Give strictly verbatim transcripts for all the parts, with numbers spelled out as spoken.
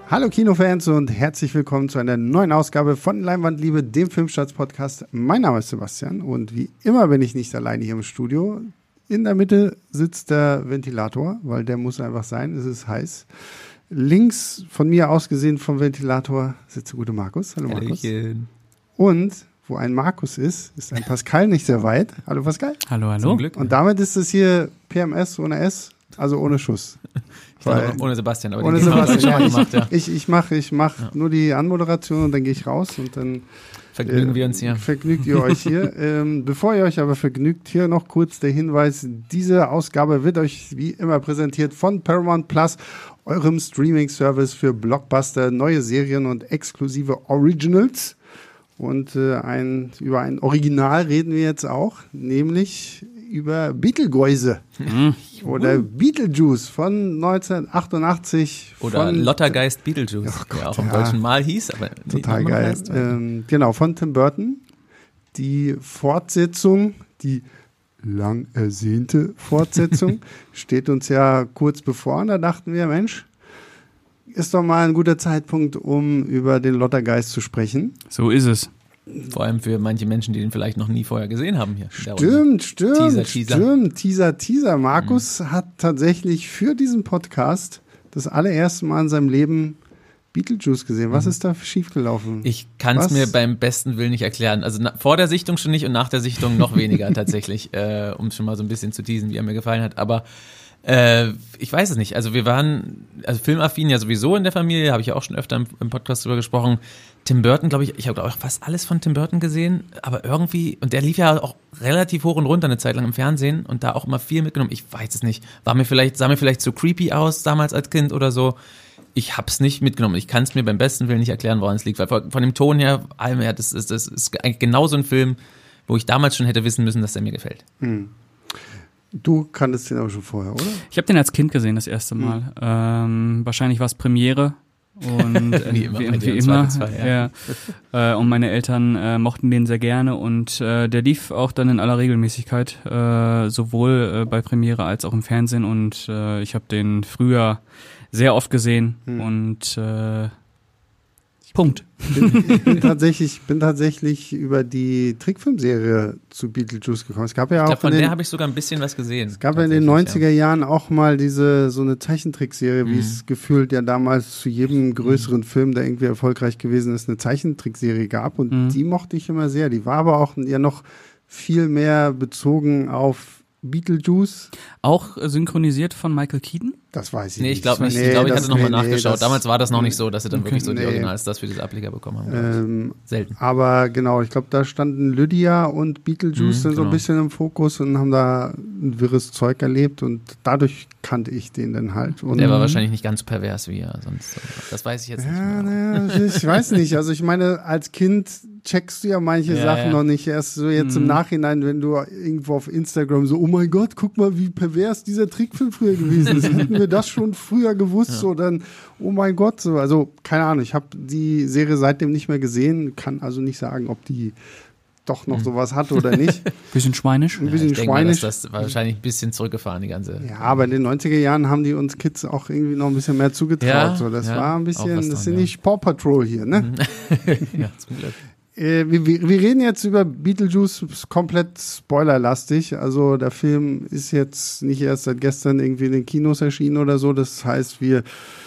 Hallo Kinofans und herzlich willkommen zu einer neuen Ausgabe von Leinwandliebe, dem Filmstarts-Podcast. Mein Name ist Sebastian und wie immer bin ich nicht alleine hier im Studio. In der Mitte sitzt der Ventilator, weil der muss einfach sein, es ist heiß. Links von mir aus gesehen vom Ventilator sitzt der gute Markus. Hallo Markus. Hallöchen. Und wo ein Markus ist, ist ein Pascal nicht sehr weit. Hallo Pascal. Hallo, hallo. Zum Glück. Und damit ist es hier P M S ohne S, also ohne Schuss. Ich dachte, ohne Sebastian, aber ohne den haben wir Sebastian, schon mal ja, gemacht, ja. Ich, ich mache ich mach Ja. nur die Anmoderation und dann gehe ich raus und dann Vergnügen äh, wir uns hier. Vergnügt ihr euch hier. ähm, bevor ihr euch aber vergnügt, hier noch kurz der Hinweis, diese Ausgabe wird euch wie immer präsentiert von Paramount Plus, eurem Streaming-Service für Blockbuster, neue Serien und exklusive Originals. Und äh, ein, über ein Original reden wir jetzt auch, nämlich über Beetlegeuse Mhm. oder Beetlejuice von neunzehnhundertachtundachtzig. Oder von Lottergeist Beetlejuice, Ach Gott, der auch im ja. deutschen Mal hieß, aber Total nicht geil. heißt. Ähm, genau, von Tim Burton. Die Fortsetzung, die lang ersehnte Fortsetzung, steht uns ja kurz bevor. Und da dachten wir, Mensch, ist doch mal ein guter Zeitpunkt, um über den Lottergeist zu sprechen. So ist es. Vor allem für manche Menschen, die den vielleicht noch nie vorher gesehen haben hier. in der Runde. Stimmt, stimmt, Teaser, Teaser. stimmt. Teaser, Teaser. Markus mhm. hat tatsächlich für diesen Podcast das allererste Mal in seinem Leben Beetlejuice gesehen. Was Mhm. ist da schiefgelaufen? Ich kann Was? es mir beim besten Willen nicht erklären. Also na, vor der Sichtung schon nicht und nach der Sichtung noch weniger tatsächlich, äh, um schon mal so ein bisschen zu teasen, wie er mir gefallen hat. Aber äh, ich weiß es nicht. Also wir waren, also filmaffin ja sowieso in der Familie, habe ich ja auch schon öfter im, im Podcast drüber gesprochen. Tim Burton, glaube ich, ich habe auch fast alles von Tim Burton gesehen, aber irgendwie, und der lief ja auch relativ hoch und runter eine Zeit lang im Fernsehen und da auch immer viel mitgenommen. Ich weiß es nicht. War mir vielleicht, sah mir vielleicht zu creepy aus damals als Kind oder so. Ich hab's nicht mitgenommen. Ich kann es mir beim besten Willen nicht erklären, woran es liegt. Weil von, von dem Ton her, allem her, das ist, das ist eigentlich genau so ein Film, wo ich damals schon hätte wissen müssen, dass der mir gefällt. Hm. Du kanntest den aber schon vorher, oder? Ich habe den als Kind gesehen, das erste Mal. Mhm. Ähm, wahrscheinlich war es Premiere. Und äh, Wie immer, wie, bei dir wie im immer. Zweifelsfall, Ja. Ja. Äh, und meine Eltern äh, mochten den sehr gerne und äh, der lief auch dann in aller Regelmäßigkeit, äh, sowohl äh, bei Premiere als auch im Fernsehen. Und äh, ich habe den früher sehr oft gesehen Hm. und äh, Punkt. bin, ich bin tatsächlich, bin tatsächlich über die Trickfilmserie zu Beetlejuice gekommen. Es gab ja Ich auch glaube, von in den, der habe ich sogar ein bisschen was gesehen. es gab ja in den neunziger Jahren auch mal diese so eine Zeichentrickserie, wie Mhm. es gefühlt ja damals zu jedem größeren Film, der irgendwie erfolgreich gewesen ist, eine Zeichentrickserie gab und Mhm. die mochte ich immer sehr. Die war aber auch ja noch viel mehr bezogen auf Beetlejuice. Auch äh, synchronisiert von Michael Keaton? Das weiß ich Nee, nicht. ich glaube nicht. Nee, ich glaube, ich das- hatte nochmal nee, nee, nachgeschaut. das- Damals war das noch nicht so, dass sie dann Okay. wirklich so die Nee. Originals das für diese Ableger bekommen haben. glaub ich. Ähm, Selten. Aber genau, ich glaube, da standen Lydia und Beetlejuice Mhm, dann so ein genau. bisschen im Fokus und haben da ein wirres Zeug erlebt und dadurch kannte ich den dann halt. Und Der war wahrscheinlich nicht ganz so pervers wie er sonst. Das weiß ich jetzt ja, nicht mehr. naja, ich weiß nicht. Also ich meine, als Kind checkst du ja manche Ja, Sachen ja. noch nicht. Erst so jetzt im Mhm. Nachhinein, wenn du irgendwo auf Instagram so, oh mein Gott, guck mal, wie pervers dieser Trickfilm früher gewesen ist. Hätten wir das schon früher gewusst, Ja. so dann, oh mein Gott, so. Also keine Ahnung, ich habe die Serie seitdem nicht mehr gesehen, kann also nicht sagen, ob die doch noch Mhm. sowas hat oder nicht. Bisschen schweinisch. Ein Ja, bisschen ich denke mal, schweinisch. dass das war wahrscheinlich ein bisschen zurückgefahren, die ganze. Ja, aber in den neunziger Jahren haben die uns Kids auch irgendwie noch ein bisschen mehr zugetraut. Ja, so. Das ja, war ein auch bisschen, was das dran, sind ja. nicht Paw Patrol hier, ne? Ja, zum Glück. Äh, wir, wir wir reden jetzt über Beetlejuice, ist komplett spoilerlastig. Also der Film ist jetzt nicht erst seit gestern irgendwie in den Kinos erschienen oder so. Das heißt, wir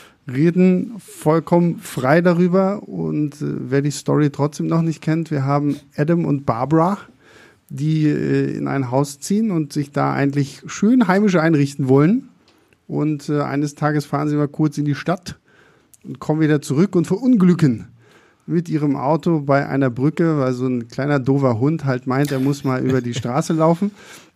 reden vollkommen frei darüber. Und äh, wer die Story trotzdem noch nicht kennt, wir haben Adam und Barbara, die äh, in ein Haus ziehen und sich da eigentlich schön heimisch einrichten wollen. Und äh, eines Tages fahren sie mal kurz in die Stadt und kommen wieder zurück und verunglücken mit ihrem Auto bei einer Brücke, weil so ein kleiner doofer Hund halt meint, er muss mal über die Straße laufen.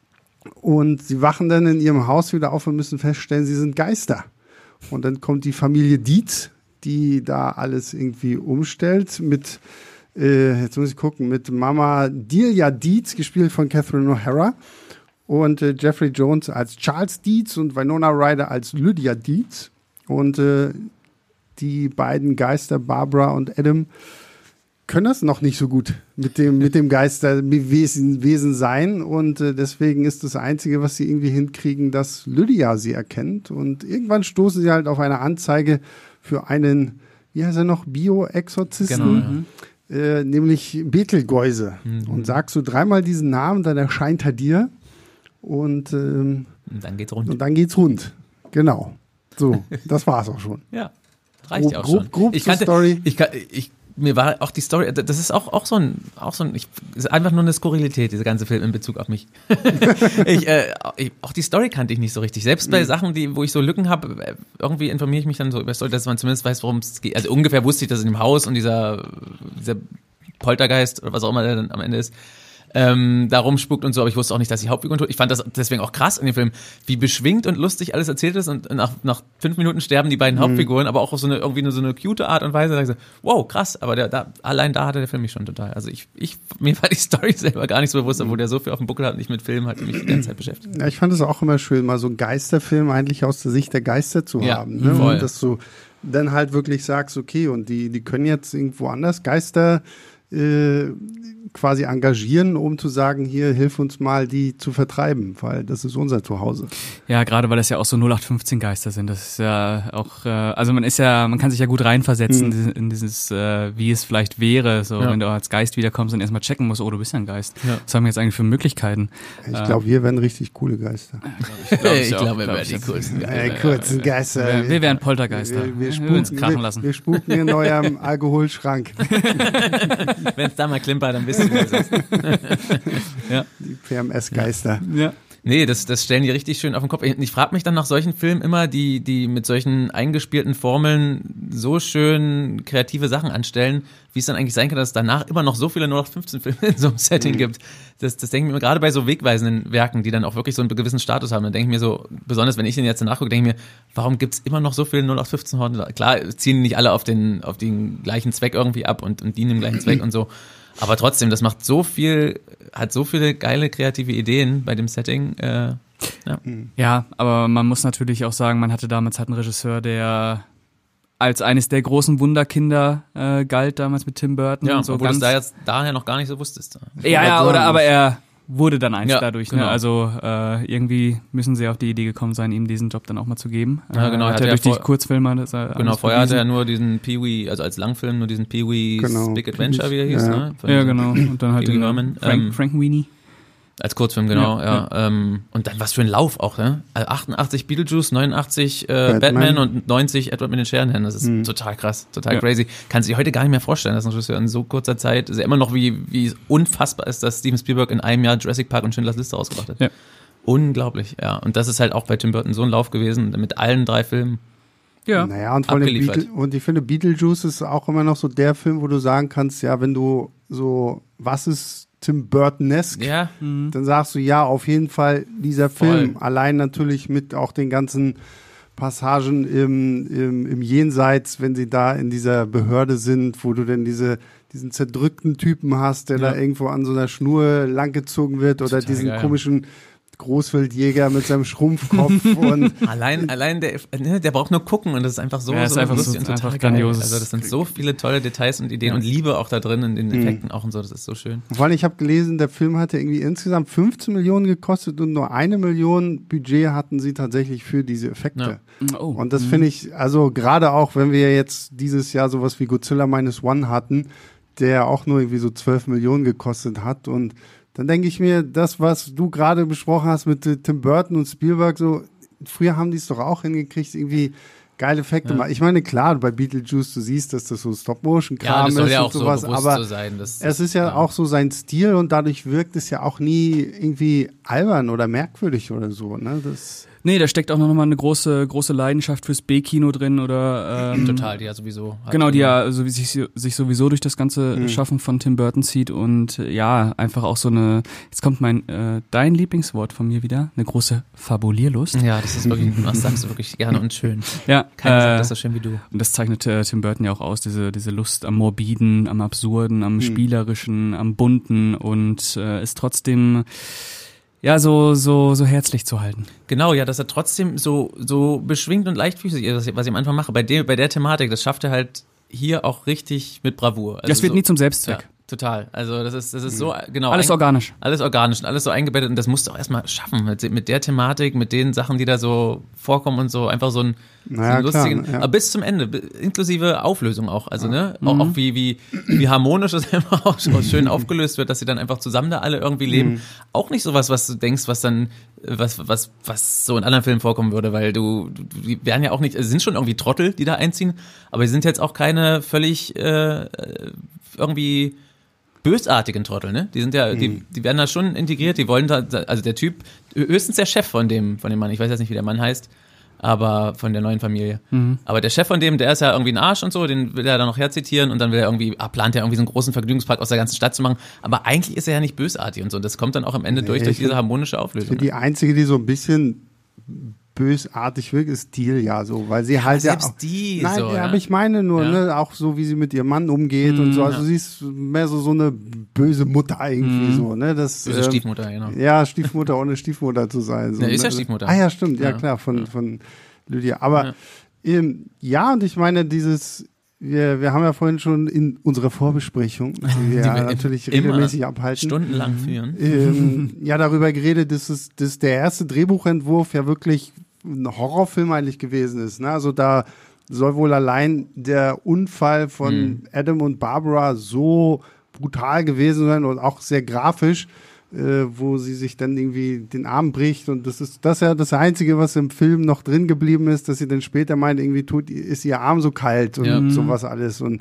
Und sie wachen dann in ihrem Haus wieder auf und müssen feststellen, sie sind Geister. Und dann kommt die Familie Dietz, die da alles irgendwie umstellt mit, äh, jetzt muss ich gucken, mit Mama Delia Dietz, gespielt von Catherine O'Hara. Und äh, Jeffrey Jones als Charles Dietz und Winona Ryder als Lydia Dietz. Und äh, die beiden Geister, Barbara und Adam, können das noch nicht so gut mit dem, mit dem Geisterwesen Wesen sein. Und äh, deswegen ist das Einzige, was sie irgendwie hinkriegen, dass Lydia sie erkennt. Und irgendwann stoßen sie halt auf eine Anzeige für einen wie heißt er noch, Bio-Exorzisten, Genau, äh, nämlich Betelgeuse. Mhm. Und sagst du dreimal diesen Namen, dann erscheint er dir und, ähm, Und dann geht's rund. und dann geht's rund. Genau. So, das war's auch schon. Ja, reicht Grob, ja auch grob, schon. grob ich zur kannte, Story. Ich, kann- ich, mir war auch die Story, das ist auch, auch so ein, auch so ein, ich, ist einfach nur eine Skurrilität, dieser ganze Film in Bezug auf mich. ich, äh, ich, auch die Story kannte ich nicht so richtig. Selbst bei Mhm. Sachen, die, wo ich so Lücken habe, irgendwie informiere ich mich dann so über Story, dass man zumindest weiß, worum es geht. Also ungefähr wusste ich, dass in dem Haus und dieser, dieser Poltergeist oder was auch immer der dann am Ende ist, ähm, da rumspukt und so, aber ich wusste auch nicht, dass die Hauptfigur tot. Ich fand das deswegen auch krass in dem Film, wie beschwingt und lustig alles erzählt ist und nach, nach fünf Minuten sterben die beiden Mhm. Hauptfiguren, aber auch auf so eine, irgendwie nur so eine cute Art und Weise. Da ich so, wow, krass, aber der, da, allein da hatte der Film mich schon total. Also ich, ich, mir war die Story selber gar nicht so bewusst, obwohl der so viel auf dem Buckel hat und ich mit Filmen hat mich die ganze Zeit beschäftigt. Ja, ich fand es auch immer schön, mal so einen Geisterfilm eigentlich aus der Sicht der Geister zu Ja, haben. Ne? voll. Und dass du dann halt wirklich sagst, okay, und die, die können jetzt irgendwo anders Geister äh, quasi engagieren, um zu sagen, hier, hilf uns mal, die zu vertreiben, weil das ist unser Zuhause. Ja, gerade weil das ja auch so null acht fünfzehn Geister sind. Das ist ja auch, äh, also man ist ja, man kann sich ja gut reinversetzen Mhm. in dieses, äh, wie es vielleicht wäre, so Ja. wenn du als Geist wiederkommst und erstmal checken musst, oh, du bist ja ein Geist. Ja. Was haben wir jetzt eigentlich für Möglichkeiten? Ich Äh, glaube, wir werden richtig coole Geister. ich glaub, Ich auch, glaube, wir glaub werden die ich. coolsten Äh, kurzen Geister. Wir, wir wären Poltergeister. Wir, wir, würden uns spuken, krachen wir, lassen. wir spuken in eurem Alkoholschrank. Wenn es da mal klimpert, dann wissen wir es. Die P M S-Geister. Ja. Nee, das, das stellen die richtig schön auf den Kopf. Ich frage mich dann nach solchen Filmen immer, die, die mit solchen eingespielten Formeln so schön kreative Sachen anstellen, wie es dann eigentlich sein kann, dass es danach immer noch so viele null acht fünfzehn Filme in so einem Setting Mhm. gibt. Das, das denke ich mir gerade bei so wegweisenden Werken, die dann auch wirklich so einen gewissen Status haben. Dann denke ich mir so, besonders wenn ich den jetzt nachgucke, denke ich mir, warum gibt's immer noch so viele null acht fünfzehn Horden? Klar, ziehen die nicht alle auf den, auf den gleichen Zweck irgendwie ab und, und dienen dem gleichen Zweck und so. Aber trotzdem, das macht so viel, hat so viele geile kreative Ideen bei dem Setting. Äh, ja. Ja, aber man muss natürlich auch sagen, man hatte damals halt einen Regisseur, der als eines der großen Wunderkinder äh, galt damals mit Tim Burton. Ja, und so obwohl du es ganz, da jetzt daher noch gar nicht so wusstest. ja, ja, sagen, oder aber er wurde dann eins Ja, dadurch. genau. Ne? Also äh, irgendwie müssen sie auf die Idee gekommen sein, ihm diesen Job dann auch mal zu geben. Ja, genau, Äh, er hat hat er ja durch die vor- Kurzfilme das, äh, Genau, alles vorher hatte bewiesen. er nur diesen Pee-wee, also als Langfilm nur diesen Pee-wee's Genau, Big Adventure, wie er hieß, ja. ne? Von Ja, diesem- genau. Und dann halt Pee-wee den Herman, Frank, ähm, Frank Weenie. Als Kurzfilm, genau, Ja, ja. Ähm, und dann was für ein Lauf auch, ne? Also achtundachtzig Beetlejuice, neunundachtzig äh, Batman. Batman. und neunzig Edward mit den Scherenhänden. Das ist Mhm. total krass, total Ja. crazy. Kannst du dir heute gar nicht mehr vorstellen, dass ein Regisseur in so kurzer Zeit, ist ja immer noch wie, wie unfassbar ist, dass Steven Spielberg in einem Jahr Jurassic Park und Schindlers Liste rausgebracht hat. Ja. Unglaublich, ja. Und das ist halt auch bei Tim Burton so ein Lauf gewesen, mit allen drei Filmen. Ja. Naja, und, vor allem Abgeliefert. Beetle, und ich finde, Beetlejuice ist auch immer noch so der Film, wo du sagen kannst, ja, wenn du so, was ist Tim Burton-esque? Ja, Dann sagst du, ja, auf jeden Fall dieser Voll. Film. Allein natürlich mit auch den ganzen Passagen im, im, im Jenseits, wenn sie da in dieser Behörde sind, wo du denn diese, diesen zerdrückten Typen hast, der Ja. da irgendwo an so einer Schnur langgezogen wird oder Total diesen geil. komischen Großwildjäger mit seinem Schrumpfkopf und Allein, allein der, ne, der braucht nur gucken und das ist einfach so, Ja, ist so einfach lustig so- und total einfach geil. grandioses- Also das sind so viele tolle Details und Ideen Ja. und Liebe auch da drin in den Mhm. Effekten auch und so, das ist so schön. vor allem, ich habe gelesen, der Film hatte irgendwie insgesamt fünfzehn Millionen gekostet und nur eine Million Budget hatten sie tatsächlich für diese Effekte. Oh. Und das finde ich, also gerade auch, wenn wir jetzt dieses Jahr sowas wie Godzilla Minus One hatten, der auch nur irgendwie so zwölf Millionen gekostet hat. Und dann denke ich mir, das, was du gerade besprochen hast mit äh, Tim Burton und Spielberg, so, früher haben die es doch auch hingekriegt, irgendwie geile Effekte. Ja. Ich meine, klar, bei Beetlejuice, du siehst, dass das so Stop-Motion-Kram Ja, das soll ist ja und auch so sowas, bewusst aber so sein. Das, es ist ja, auch so sein Stil und dadurch wirkt es ja auch nie irgendwie albern oder merkwürdig oder so, ne? Das Nee, da steckt auch noch mal eine große, große Leidenschaft fürs B-Kino drin oder ähm, total, die ja sowieso. hat. Genau, die ja also, wie sich, sich sowieso durch das ganze Mhm. Schaffen von Tim Burton zieht und äh, ja, einfach auch so eine, jetzt kommt mein, äh, dein Lieblingswort von mir wieder, eine große Fabulierlust. Ja, das ist wirklich, was sagst du wirklich gerne und schön. Ja, Keiner sagt äh, das so schön wie du. und das zeichnet äh, Tim Burton ja auch aus, diese, diese Lust am Morbiden, am Absurden, am Spielerischen, am Bunten und äh, ist trotzdem ja so, so, so herzlich zu halten. Genau, ja, dass er trotzdem so, so beschwingt und leichtfüßig ist, was ich, was ich am Anfang mache. Bei der, bei der Thematik, das schafft er halt hier auch richtig mit Bravour. Also das wird so, nie zum Selbstzweck. Ja. Total. Also das ist, das ist so, genau. Alles ein, organisch. Alles organisch und alles so eingebettet und das musst du auch erstmal schaffen mit, mit der Thematik, mit den Sachen, die da so vorkommen und so, einfach so ein, Naja, so einen lustigen, klar, ja. aber bis zum Ende, inklusive Auflösung auch, also ne, auch, auch wie, wie, wie harmonisch das einfach auch schön aufgelöst wird, dass sie dann einfach zusammen da alle irgendwie leben. Mhm. Auch nicht sowas, was du denkst, was dann, was, was, was so in anderen Filmen vorkommen würde, weil du, die werden ja auch nicht, es sind schon irgendwie Trottel, die da einziehen, aber sie sind jetzt auch keine völlig, äh, irgendwie, bösartigen Trottel, ne? Die sind ja, die, die werden da schon integriert, die wollen da, also der Typ, höchstens der Chef von dem, von dem Mann, ich weiß jetzt nicht, wie der Mann heißt, aber von der neuen Familie. Mhm. Aber der Chef von dem, der ist ja irgendwie ein Arsch und so, den will er dann noch herzitieren und dann will er irgendwie, ah, plant er irgendwie so einen großen Vergnügungspark aus der ganzen Stadt zu machen, aber eigentlich ist er ja nicht bösartig und so, und das kommt dann auch am Ende Nee, durch, durch find, diese harmonische Auflösung. Die einzige, die so ein bisschen bösartig wirkt, ist Delia so, weil sie ja, halt ja selbst auch, die nein, so, ja, ja. aber ich meine nur, Ja. ne, auch so wie sie mit ihrem Mann umgeht mm, und so, also ja. sie ist mehr so so eine böse Mutter irgendwie mm. so, ne, das Böse ähm, Stiefmutter, genau. Ja, Stiefmutter ohne Stiefmutter zu sein. So, Ja, ist ne? ja Stiefmutter. Ah ja, stimmt, ja, Ja. klar, von Ja. von Lydia. Aber Ja. ähm, ja, und ich meine dieses wir, wir haben ja vorhin schon in unserer Vorbesprechung, die wir Die ja wir natürlich immer regelmäßig abhalten, Stundenlang führen. ähm, ja darüber geredet, dass, es, dass der erste Drehbuchentwurf ja wirklich ein Horrorfilm eigentlich gewesen ist. Ne? Also da soll wohl allein der Unfall von Mhm. Adam und Barbara so brutal gewesen sein und auch sehr grafisch, äh, wo sie sich dann irgendwie den Arm bricht und das ist das ist ja das Einzige, was im Film noch drin geblieben ist, dass sie dann später meint, irgendwie tut, ist ihr Arm so kalt und Ja. sowas alles und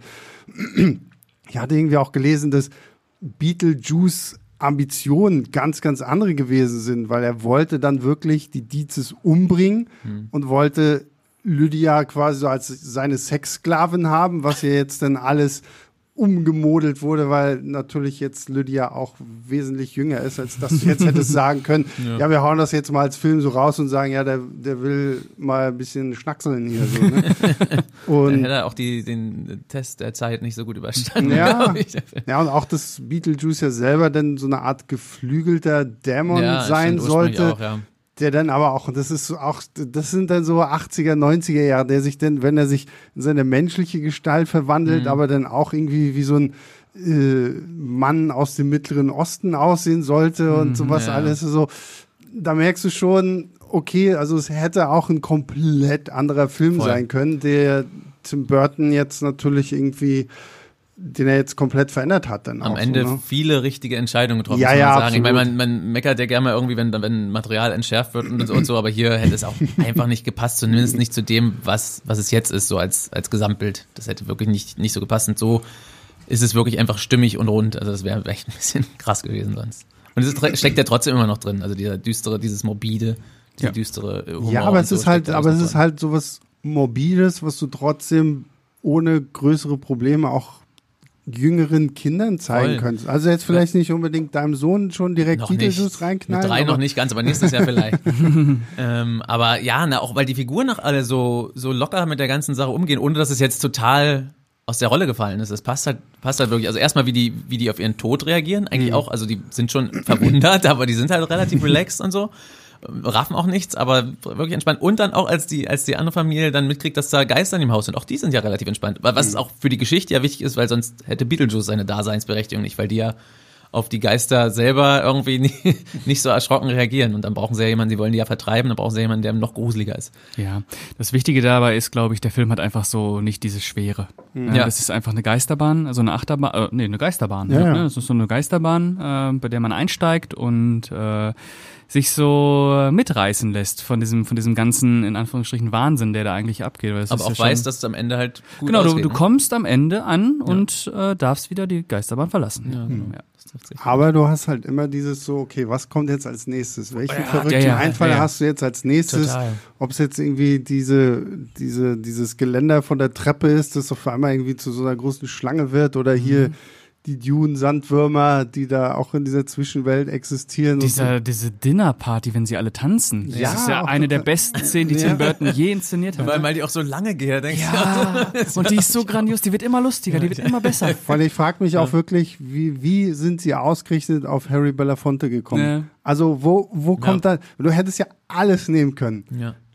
ich hatte irgendwie auch gelesen, dass Beetlejuice Ambitionen ganz, ganz andere gewesen sind, weil er wollte dann wirklich die Diezes umbringen Hm. und wollte Lydia quasi so als seine Sexsklavin haben, was ja jetzt dann alles umgemodelt wurde, weil natürlich jetzt Lydia auch wesentlich jünger ist, als dass du jetzt hättest sagen können, ja. ja, wir hauen das jetzt mal als Film so raus und sagen, ja, der, der will mal ein bisschen schnackseln hier. So, ne? Und Dann hätte er auch die, den Test der Zeit nicht so gut überstanden. ja, glaub ich. ja, und auch, dass Beetlejuice ja selber dann so eine Art geflügelter Dämon Ja, sein stimmt, ursprünglich sollte. Auch, ja. Der dann aber auch, das ist so auch, das sind dann so achtziger, neunziger Jahre, der sich dann, wenn er sich in seine menschliche Gestalt verwandelt, Mhm. aber dann auch irgendwie wie so ein äh, Mann aus dem Mittleren Osten aussehen sollte und Mhm, sowas ja. alles so. Da merkst du schon, okay, also es hätte auch ein komplett anderer Film Voll. sein können, der Tim Burton jetzt natürlich irgendwie, den er jetzt komplett verändert hat dann Am auch. Ende so, ne? viele richtige Entscheidungen getroffen, Ja, muss man ja, sagen. Ich meine, absolut. man, man meckert ja gerne mal irgendwie, wenn, wenn Material entschärft wird und so und so, aber hier hätte es auch einfach nicht gepasst, zumindest nicht zu dem, was, was es jetzt ist, so als, als Gesamtbild. Das hätte wirklich nicht, nicht so gepasst. Und so ist es wirklich einfach stimmig und rund. Also das wäre echt ein bisschen krass gewesen sonst. Und es ist, steckt ja trotzdem immer noch drin. Also dieser düstere, dieses morbide, diese Ja. düstere Humor. Ja, aber und es so ist halt, steckt da aber es alles ist noch halt sowas Morbides, was du trotzdem ohne größere Probleme auch jüngeren Kindern zeigen Voll. könntest. Also jetzt vielleicht nicht unbedingt deinem Sohn schon direkt noch nicht. Beetlejuice reinknallen. Mit drei aber noch nicht ganz, aber nächstes Jahr vielleicht. ähm, aber ja, na, auch weil die Figuren noch alle so, so locker mit der ganzen Sache umgehen, ohne dass es jetzt total aus der Rolle gefallen ist. Das passt halt, passt halt wirklich. Also erstmal, wie die, wie die auf ihren Tod reagieren, eigentlich Mhm. auch, also die sind schon verwundert, aber die sind halt relativ relaxed und so. Raffen auch nichts, aber wirklich entspannt. Und dann auch, als die, als die andere Familie dann mitkriegt, dass da Geister in dem Haus sind, auch die sind ja relativ entspannt. Was auch für die Geschichte ja wichtig ist, weil sonst hätte Beetlejuice seine Daseinsberechtigung nicht, weil die ja auf die Geister selber irgendwie nie, nicht so erschrocken reagieren. Und dann brauchen sie ja jemanden, sie wollen die ja vertreiben, dann brauchen sie jemanden, der noch gruseliger ist. Ja, das Wichtige dabei ist, glaube ich, der Film hat einfach so nicht diese Schwere. Ja. Ja. Das ist einfach eine Geisterbahn, also eine Achterbahn, äh, nee, eine Geisterbahn. Ja, ja. Ne? Das ist so eine Geisterbahn, äh, bei der man einsteigt und äh, sich so mitreißen lässt von diesem, von diesem ganzen, in Anführungsstrichen, Wahnsinn, der da eigentlich abgeht. Weil es Aber ist auch ja schon, weiß, dass es am Ende halt gut Genau, du, ausgeht. du ne? kommst am Ende an und äh, darfst wieder die Geisterbahn verlassen. Ja, genau. Ja. Das trifft sich. Aber du hast halt immer dieses so, okay, was kommt jetzt als nächstes? Welchen Ja, verrückten ja, ja, Einfall ja, ja. hast du jetzt als nächstes? Total. Ob es jetzt irgendwie diese, diese, dieses Geländer von der Treppe ist, das auf einmal irgendwie zu so einer großen Schlange wird oder hier Mhm. die Dune-Sandwürmer, die da auch in dieser Zwischenwelt existieren. und Dieser, diese Dinnerparty, wenn sie alle tanzen. Ja, das ist ja auch eine der total- besten Szenen, die Ja. Tim Burton je inszeniert hat. Weil, weil die auch so lange geht, denkst Ja, und die ist so grandios, die wird immer lustiger, die wird immer besser. Vor allem, ich frage mich auch wirklich, wie, wie sind sie ausgerichtet auf Harry Belafonte gekommen? Ja. Also, wo, wo kommt da, du hättest ja alles nehmen können. du? Ja.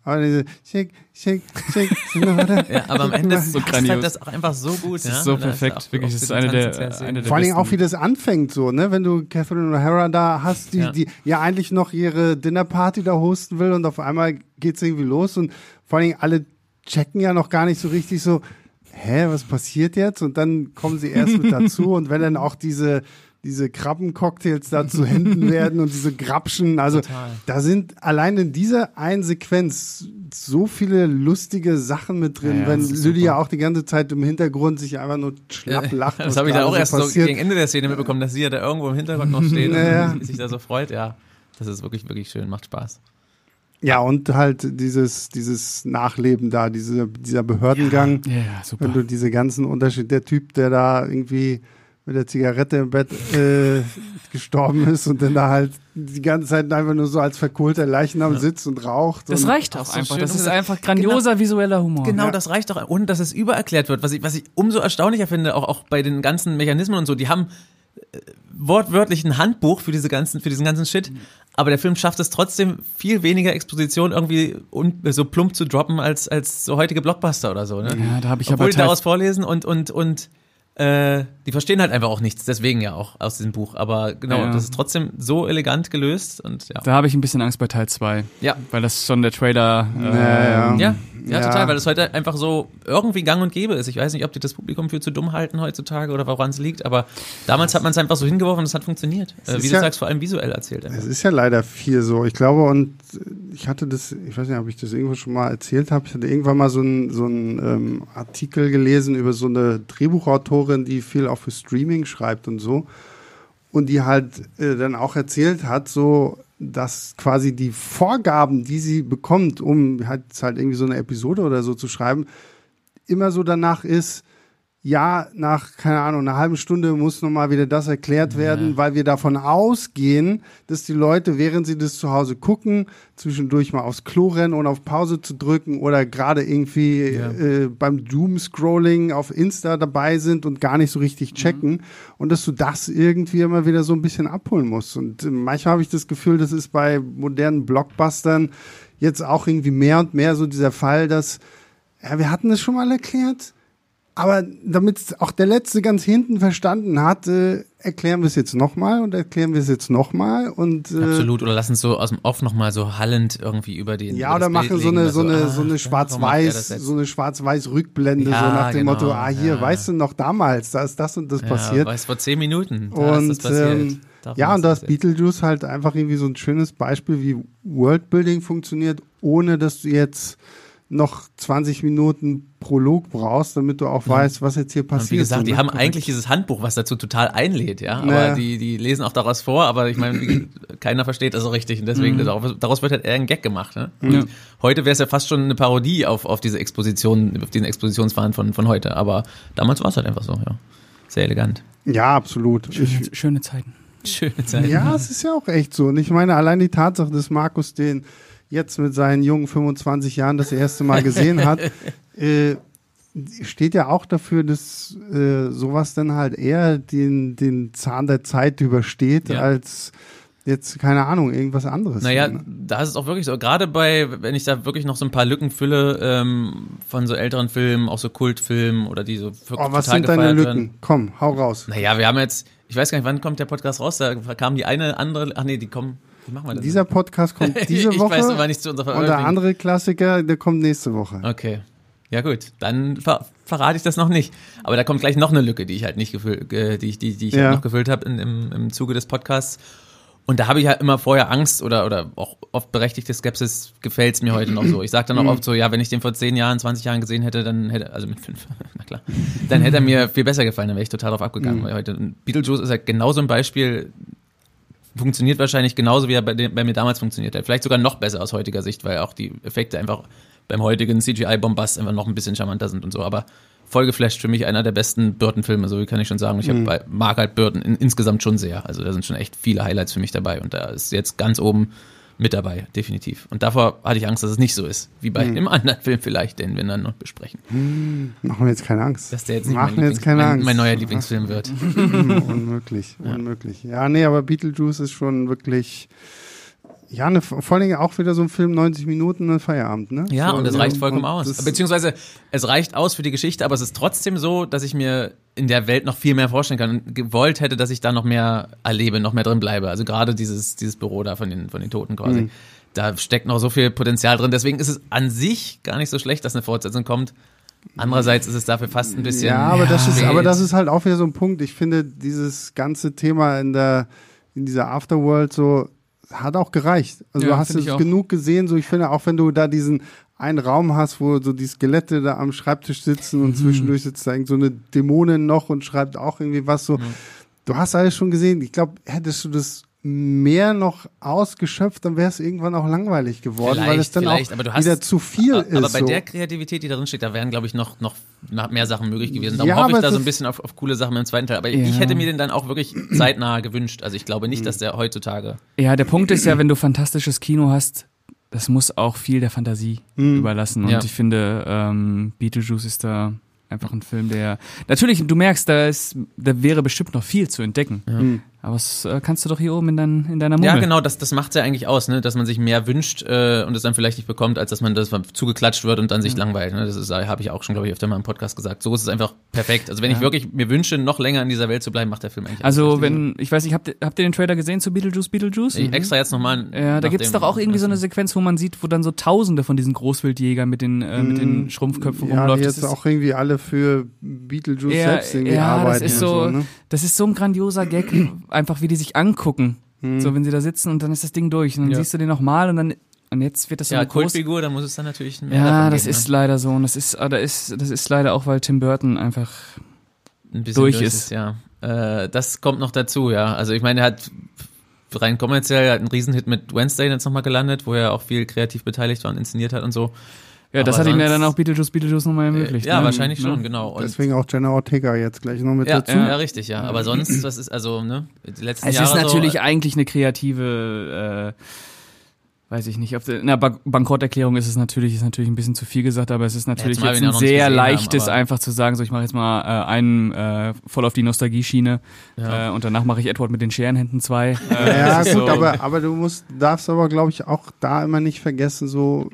Aber diese Shake, Shake, Shake. Ja, aber am Ende so passt grandios. halt das auch einfach so gut. Das ja? ist so Und da perfekt, auch wirklich. auch Das ist für eine den der, Tanzen sehr eine der Vor allem auch, besten. wie das anfängt, so, ne? Wenn du Catherine O'Hara da hast, die, Ja. die ja eigentlich noch ihre Dinnerparty da hosten will und auf einmal geht's irgendwie los und vor allem alle checken ja noch gar nicht so richtig so, hä, was passiert jetzt? Und dann kommen sie erst mit dazu und wenn dann auch diese diese Krabbencocktails da zu Händen werden und diese Grapschen, also Total. da sind allein in dieser einen Sequenz so viele lustige Sachen mit drin, Ja, ja, wenn das ist Lydia super. auch die ganze Zeit im Hintergrund sich einfach nur schlapp lacht. Das was habe ich da gerade auch erst so passiert. gegen Ende der Szene mitbekommen, dass sie ja da irgendwo im Hintergrund noch steht Naja. und sich da so freut. Ja, das ist wirklich, wirklich schön, macht Spaß. Ja, und halt dieses, dieses Nachleben da, diese, dieser Behördengang, Ja, ja, super. wenn du diese ganzen Unterschiede, der Typ, der da irgendwie mit der Zigarette im Bett äh, gestorben ist und dann da halt die ganze Zeit einfach nur so als verkohlter Leichnam sitzt und raucht. Das und reicht auch so einfach. schön Das ist umgesetzt. einfach grandioser visueller Humor. Genau, Ja. das reicht doch. Und dass es übererklärt wird, was ich, was ich umso erstaunlicher finde, auch, auch bei den ganzen Mechanismen und so, die haben äh, wortwörtlich ein Handbuch für diese ganzen, für diesen ganzen Shit, aber der Film schafft es trotzdem, viel weniger Exposition irgendwie un, so plump zu droppen als, als so heutige Blockbuster oder so, ne? Ja, da habe ich Obwohl aber die daraus teils, vorlesen und, und, und äh, die verstehen halt einfach auch nichts, deswegen ja auch aus diesem Buch. Aber genau, Ja. das ist trotzdem so elegant gelöst und ja. da habe ich ein bisschen Angst bei Teil zwei. Ja. Weil das schon der Trailer. Ja, ja. ähm, Ja, ja, Ja. total, weil das heute einfach so irgendwie gang und gäbe ist. Ich weiß nicht, ob die das Publikum für zu dumm halten heutzutage oder woran es liegt, aber damals hat man es einfach so hingeworfen und es hat funktioniert. Äh, ist wie du ja- sagst, vor allem visuell erzählt. Einfach. Es ist ja leider viel so. Ich glaube, und ich hatte das, ich weiß nicht, ob ich das irgendwo schon mal erzählt habe, ich hatte irgendwann mal so einen so einen, ähm, Artikel gelesen über so eine Drehbuchautorin, die viel auch für Streaming schreibt und so. Und die halt äh, dann auch erzählt hat, so, dass quasi die Vorgaben, die sie bekommt, um halt, halt irgendwie so eine Episode oder so zu schreiben, immer so danach ist, ja, nach, keine Ahnung, einer halben Stunde muss nochmal wieder das erklärt werden, Ja. weil wir davon ausgehen, dass die Leute, während sie das zu Hause gucken, zwischendurch mal aufs Klo rennen und auf Pause zu drücken oder gerade irgendwie Ja. äh, beim Doom-Scrolling auf Insta dabei sind und gar nicht so richtig checken und dass du das irgendwie immer wieder so ein bisschen abholen musst. Und äh, manchmal habe ich das Gefühl, das ist bei modernen Blockbustern jetzt auch irgendwie mehr und mehr so dieser Fall, dass, ja, wir hatten das schon mal erklärt, aber damit auch der Letzte ganz hinten verstanden hat, äh, erklären wir es jetzt nochmal und erklären wir es jetzt nochmal und äh, Absolut, oder lassen es so aus dem Off nochmal so hallend irgendwie über den ja, über oder das machen Bild so legen, eine dass so eine ah, so eine warum macht er schwarz-weiß das jetzt? so eine schwarz-weiß Rückblende Ja, so nach dem genau, Motto, ah hier, ja. weißt du noch damals, da ist das und das Ja, passiert. weiß, vor zehn Minuten, da Und ist das passiert. ähm, Darum ja, ist und da das ist Beetlejuice halt einfach irgendwie so ein schönes Beispiel, wie Worldbuilding funktioniert, ohne dass du jetzt noch zwanzig Minuten Prolog brauchst, damit du auch weißt, was jetzt hier passiert. Und wie gesagt, so, die ne? haben eigentlich dieses Handbuch, was dazu total einlädt, ja. Aber Naja. die, die lesen auch daraus vor, aber ich meine, wie- keiner versteht das so richtig. Und deswegen, daraus, daraus wird halt eher ein Gag gemacht. Ne? Und Ja. heute wäre es ja fast schon eine Parodie auf, auf diese Exposition, auf diesen Expositionswahn von, von heute. Aber damals war es halt einfach so, ja. Sehr elegant. Ja, absolut. Ich, Schöne, schöne Zeiten. Schöne Zeit. ja, es ist ja auch echt so. Und ich meine, allein die Tatsache, dass Markus den jetzt mit seinen jungen fünfundzwanzig Jahren das erste Mal gesehen hat, äh, steht ja auch dafür, dass äh, sowas dann halt eher den, den Zahn der Zeit übersteht, Ja. als jetzt, keine Ahnung, irgendwas anderes. Naja, Ne? da ist es auch wirklich so. Gerade bei, wenn ich da wirklich noch so ein paar Lücken fülle ähm, von so älteren Filmen, auch so Kultfilmen oder die so wirklich Oh, was total sind deine gefeiert Lücken? werden. Komm, hau raus. Naja, wir haben jetzt, ich weiß gar nicht, wann kommt der Podcast raus? Da kam die eine andere, ach nee, die kommen, wie machen wir das? Dieser Podcast kommt diese ich Woche weiß aber nicht zu unserer und der Veröffentlichung. andere Klassiker, der kommt nächste Woche. Okay. Ja gut, dann ver verrate ich das noch nicht. Aber da kommt gleich noch eine Lücke, die ich halt nicht gefüllt, äh, die ich, die, die ich Ja. halt noch gefüllt habe im, im Zuge des Podcasts. Und da habe ich halt immer vorher Angst oder, oder auch oft berechtigte Skepsis, gefällt's mir heute noch so. Ich sage dann auch oft so, ja, wenn ich den vor zehn Jahren, zwanzig Jahren gesehen hätte, dann hätte, also mit fünf, na klar, dann hätte er mir viel besser gefallen, dann wäre ich total drauf abgegangen. Weil heute und Beetlejuice ist halt genauso ein Beispiel, funktioniert wahrscheinlich genauso, wie er bei, dem, bei mir damals funktioniert hat. Vielleicht sogar noch besser aus heutiger Sicht, weil auch die Effekte einfach beim heutigen C G I-Bombast einfach noch ein bisschen charmanter sind und so. Aber voll geflasht, für mich einer der besten Burton-Filme, so wie kann ich schon sagen. Ich hab, bei- mag halt Burton in, insgesamt schon sehr. Also da sind schon echt viele Highlights für mich dabei und da ist jetzt ganz oben mit dabei, definitiv. Und davor hatte ich Angst, dass es nicht so ist, wie bei einem anderen Film vielleicht, den wir dann noch besprechen. Machen wir jetzt keine Angst. Dass der jetzt nicht Machen mein, wir jetzt Lieblings- keine mein, Angst. mein neuer Lieblingsfilm wird. unmöglich, unmöglich. Ja, nee, aber Beetlejuice ist schon wirklich Ja, ne, vor allen Dingen auch wieder so ein Film, neunzig Minuten, ein Feierabend, ne? Ja, so, und das ja, reicht vollkommen aus. Beziehungsweise, es reicht aus für die Geschichte, aber es ist trotzdem so, dass ich mir in der Welt noch viel mehr vorstellen kann und gewollt hätte, dass ich da noch mehr erlebe, noch mehr drin bleibe. Also gerade dieses, dieses Büro da von den, von den Toten quasi. Mhm. Da steckt noch so viel Potenzial drin. Deswegen ist es an sich gar nicht so schlecht, dass eine Fortsetzung kommt. Andererseits ist es dafür fast ein bisschen. Ja, aber, ja. Das, ist, aber das ist halt auch wieder so ein Punkt. Ich finde, dieses ganze Thema in der, in dieser Afterworld so, hat auch gereicht. Also ja, du hast es genug gesehen, so ich finde, auch wenn du da diesen einen Raum hast, wo so die Skelette da am Schreibtisch sitzen und mhm. zwischendurch sitzt da irgend so eine Dämonin noch und schreibt auch irgendwie was so. Mhm. Du hast alles schon gesehen. Ich glaube, hättest du das mehr noch ausgeschöpft, dann wäre es irgendwann auch langweilig geworden, vielleicht, weil es dann auch aber du hast, wieder zu viel aber, ist. Aber bei so. der Kreativität, die da drin steht, da wären, glaube ich, noch, noch mehr Sachen möglich gewesen. Darum ja, hoffe ich da so ein bisschen auf, auf coole Sachen im zweiten Teil. Aber ja. ich hätte mir den dann auch wirklich zeitnah gewünscht. Also ich glaube nicht, dass der heutzutage... Ja, der Punkt ist ja, wenn du fantastisches Kino hast, das muss auch viel der Fantasie mhm. überlassen. Und ja. ich finde, ähm, Beetlejuice ist da einfach ein Film, der... Natürlich, du merkst, da, ist, da wäre bestimmt noch viel zu entdecken. Ja. Mhm. Aber das äh, kannst du doch hier oben in, dein, in deiner Mummel. Ja, genau, das, das macht's ja eigentlich aus, ne? Dass man sich mehr wünscht äh, und es dann vielleicht nicht bekommt, als dass man das zugeklatscht wird und dann sich mhm. langweilt. Ne? Das ist, habe ich auch schon, glaube ich, öfter mal im Podcast gesagt. So ist es einfach perfekt. Also wenn ja. ich wirklich mir wünsche, noch länger in dieser Welt zu bleiben, macht der Film eigentlich. Also wenn, ich weiß nicht, habt ihr, habt ihr den Trailer gesehen zu Beetlejuice, Beetlejuice? Ich extra jetzt nochmal. Ja, da gibt's doch auch irgendwie so eine Sequenz, wo man sieht, wo dann so Tausende von diesen Großwildjägern mit den, äh, mit den Schrumpfköpfen ja, rumläuft. Die jetzt auch irgendwie alle für Beetlejuice ja, selbst irgendwie ja, arbeiten. Das ist so, so ne? Das ist so ein grandioser Gag, einfach wie die sich angucken. Hm. So, wenn sie da sitzen und dann ist das Ding durch. Und dann ja. siehst du den nochmal und dann, und jetzt wird das so ja, eine Kultfigur, da muss es dann natürlich mehr Ja, davon das geben, ist ne? leider so. Und das ist, das ist, das ist leider auch, weil Tim Burton einfach ein bisschen durch, durch ist. ist ja. Äh, das kommt noch dazu, ja. Also ich meine, er hat rein kommerziell hat einen Riesenhit mit Wednesday jetzt nochmal gelandet, wo er auch viel kreativ beteiligt war und inszeniert hat und so. Ja, das hat ihm ja dann auch Beetlejuice, Beetlejuice nochmal ermöglicht. Ja, ne? wahrscheinlich schon, ja. genau. Und deswegen auch Jenna Ortega jetzt gleich noch mit ja, dazu. Ja, richtig, ja. Aber sonst, das ist also, ne, die letzten es Jahre Es ist natürlich so, eigentlich eine kreative, äh, weiß ich nicht, ob der, na, Bank- Bankrotterklärung ist es natürlich, ist natürlich ein bisschen zu viel gesagt, aber es ist natürlich ja, jetzt ein sehr leichtes, haben, einfach zu sagen, so ich mache jetzt mal äh, einen äh, voll auf die Nostalgie-Schiene ja. äh, und danach mache ich Edward mit den Scherenhänden zwei. Äh, ja, gut, so. aber, aber du musst, darfst aber, glaube ich, auch da immer nicht vergessen, so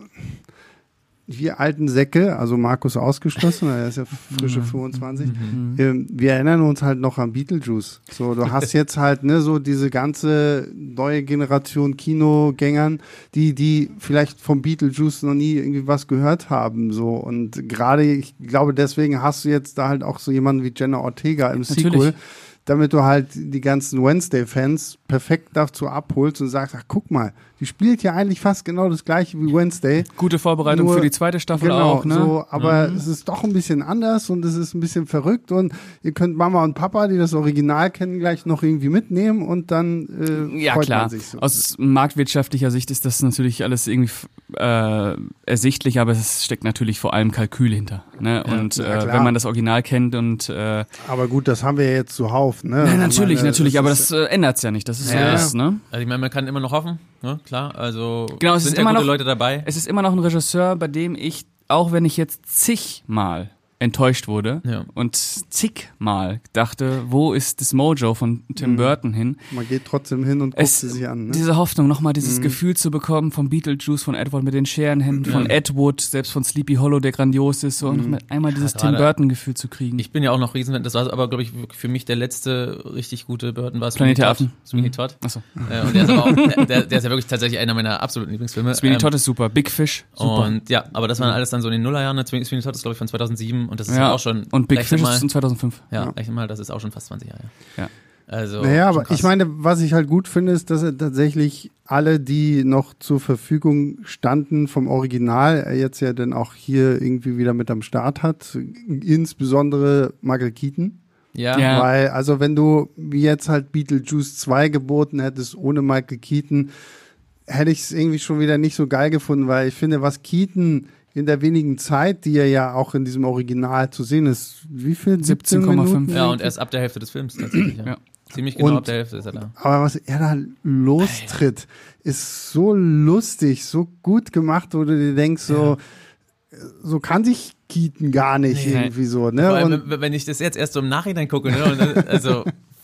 wir alten Säcke, also Markus ausgeschlossen, er ist ja frische fünfundzwanzig, mhm. ähm, wir erinnern uns halt noch an Beetlejuice. So, du hast jetzt halt, ne, so diese ganze neue Generation Kinogängern, die, die vielleicht vom Beetlejuice noch nie irgendwie was gehört haben, so. Und gerade, ich glaube, deswegen hast du jetzt da halt auch so jemanden wie Jenna Ortega im Natürlich. Sequel, damit du halt die ganzen Wednesday-Fans perfekt dazu abholst und sagst, ach, guck mal, die spielt ja eigentlich fast genau das gleiche wie Wednesday. Gute Vorbereitung Nur, für die zweite Staffel genau, auch, ne? So, aber mhm. es ist doch ein bisschen anders und es ist ein bisschen verrückt und ihr könnt Mama und Papa, die das Original kennen, gleich noch irgendwie mitnehmen und dann äh, ja, freut klar. man sich so. Aus marktwirtschaftlicher Sicht ist das natürlich alles irgendwie äh, ersichtlich, aber es steckt natürlich vor allem Kalkül hinter. Ne? Ja, und ja, äh, wenn man das Original kennt und äh, aber gut, das haben wir ja jetzt zuhauf, ne? Ja, natürlich, meine, natürlich, das aber das äh, ändert es ja nicht. Das ist ja. so ist, ne? Also ich meine, man kann immer noch hoffen, ne? Klar, also genau, es sind ist ja immer gute noch, Leute dabei. Es ist immer noch ein Regisseur, bei dem ich, auch wenn ich jetzt zigmal enttäuscht wurde ja. und zigmal dachte, wo ist das Mojo von Tim mhm. Burton hin? Man geht trotzdem hin und guckt es, sie sich an. Ne? Diese Hoffnung, nochmal dieses mhm. Gefühl zu bekommen von Beetlejuice, von Edward mit den Scherenhänden, ja. von Ed Wood, selbst von Sleepy Hollow, der grandios ist, so mhm. noch einmal dieses ja, Tim Burton-Gefühl zu kriegen. Ich bin ja auch noch riesen, das war aber, glaube ich, für mich der letzte richtig gute Burton war Planet der Affen. Sweeney Todd. Achso. Äh, und der ist aber auch, der, der ist ja wirklich tatsächlich einer meiner absoluten Lieblingsfilme. Sweeney ähm, Todd ist super, Big Fish, super. Und ja, aber das waren alles dann so in den Nullerjahren. Sweeney Todd ist, glaube ich, von zweitausendsieben und das ist ja. ja auch schon und Big Fish mal, ist von zweitausendfünf. Ja, ja. rechne mal, das ist auch schon fast zwanzig Jahre. Ja. Also, naja, aber krass. Ich meine, was ich halt gut finde, ist, dass er tatsächlich alle, die noch zur Verfügung standen vom Original, er jetzt ja dann auch hier irgendwie wieder mit am Start hat, insbesondere Michael Keaton. Ja. ja. Weil, also wenn du wie jetzt halt Beetlejuice zwei geboten hättest ohne Michael Keaton, hätte ich es irgendwie schon wieder nicht so geil gefunden, weil ich finde, was Keaton in der wenigen Zeit, die er ja auch in diesem Original zu sehen ist, wie viel? siebzehn Komma fünf. Ja, und erst ab der Hälfte des Films tatsächlich. Ja. ja. Ziemlich genau und, ab der Hälfte ist er da. Aber was er da lostritt, ist so lustig, so gut gemacht, wo du dir denkst, so, ja. so kann sich Keaton gar nicht nee, irgendwie so. Ne? Vor allem, und wenn ich das jetzt erst so im Nachhinein gucke, ne? Und, also